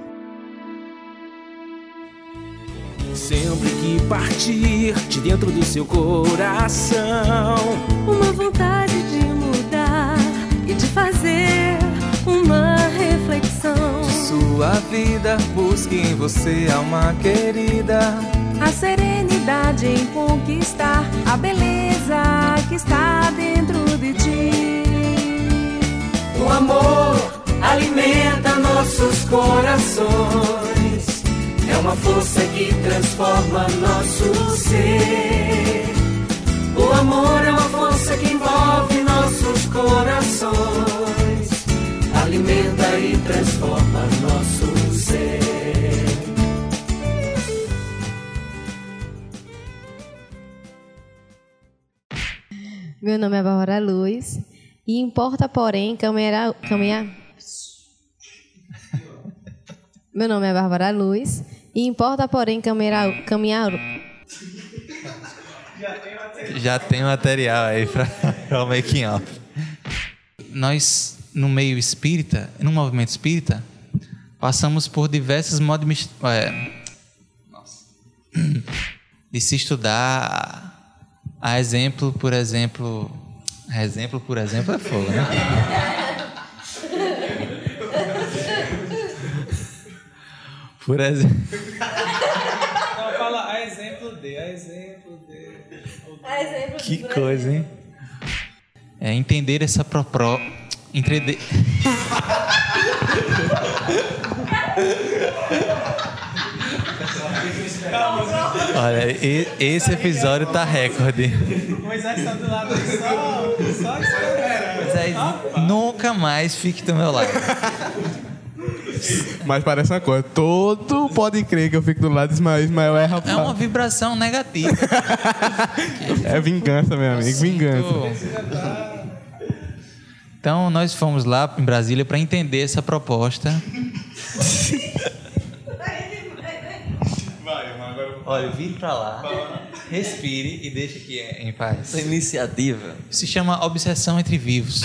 Sempre que partir de dentro do seu coração, uma vontade de mudar e de fazer uma reflexão. Sua vida busque em você, alma querida, a serenidade em conquistar a beleza que está dentro de ti. O amor alimenta nossos corações, é uma força que transforma nosso ser. O amor é uma força que envolve nossos corações, alimenta e transforma nosso ser. Meu nome é Bárbara Luz e importa, porém, caminhar... caminhar... Meu nome é Bárbara Luz e importa, porém, caminhar... caminhar... Já tem material aí para o making of. Nós, no meio espírita, no movimento espírita, passamos por diversos modos de, é, de se estudar. A exemplo, por exemplo... A exemplo, por exemplo, é fogo, né? Por exemplo... Não, fala a exemplo de, a exemplo de... A exemplo Que de coisa, hein? É entender essa propro... Entender... Olha, e- esse episódio tá recorde. Moisés está do lado aí, só, só esperando. Moisés, nunca mais fique do meu lado. Mas parece uma coisa, todo pode crer que eu fico do lado de Ismael, Ismael é rapaz. É uma vibração negativa. É vingança, meu amigo, vingança. Então, nós fomos lá em Brasília para entender essa proposta. Olha, vire para lá, respire e deixe aqui em paz. Essa iniciativa Se chama Obsessão entre Vivos.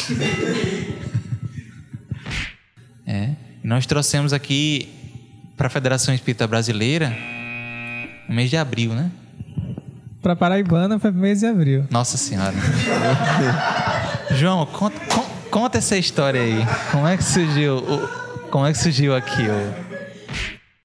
É. E nós trouxemos aqui para a Federação Espírita Brasileira no mês de abril, né? Para Paraibana foi mês de abril. Nossa Senhora. João, conta, con- conta essa história aí. Como é que surgiu, o, como é que surgiu aqui o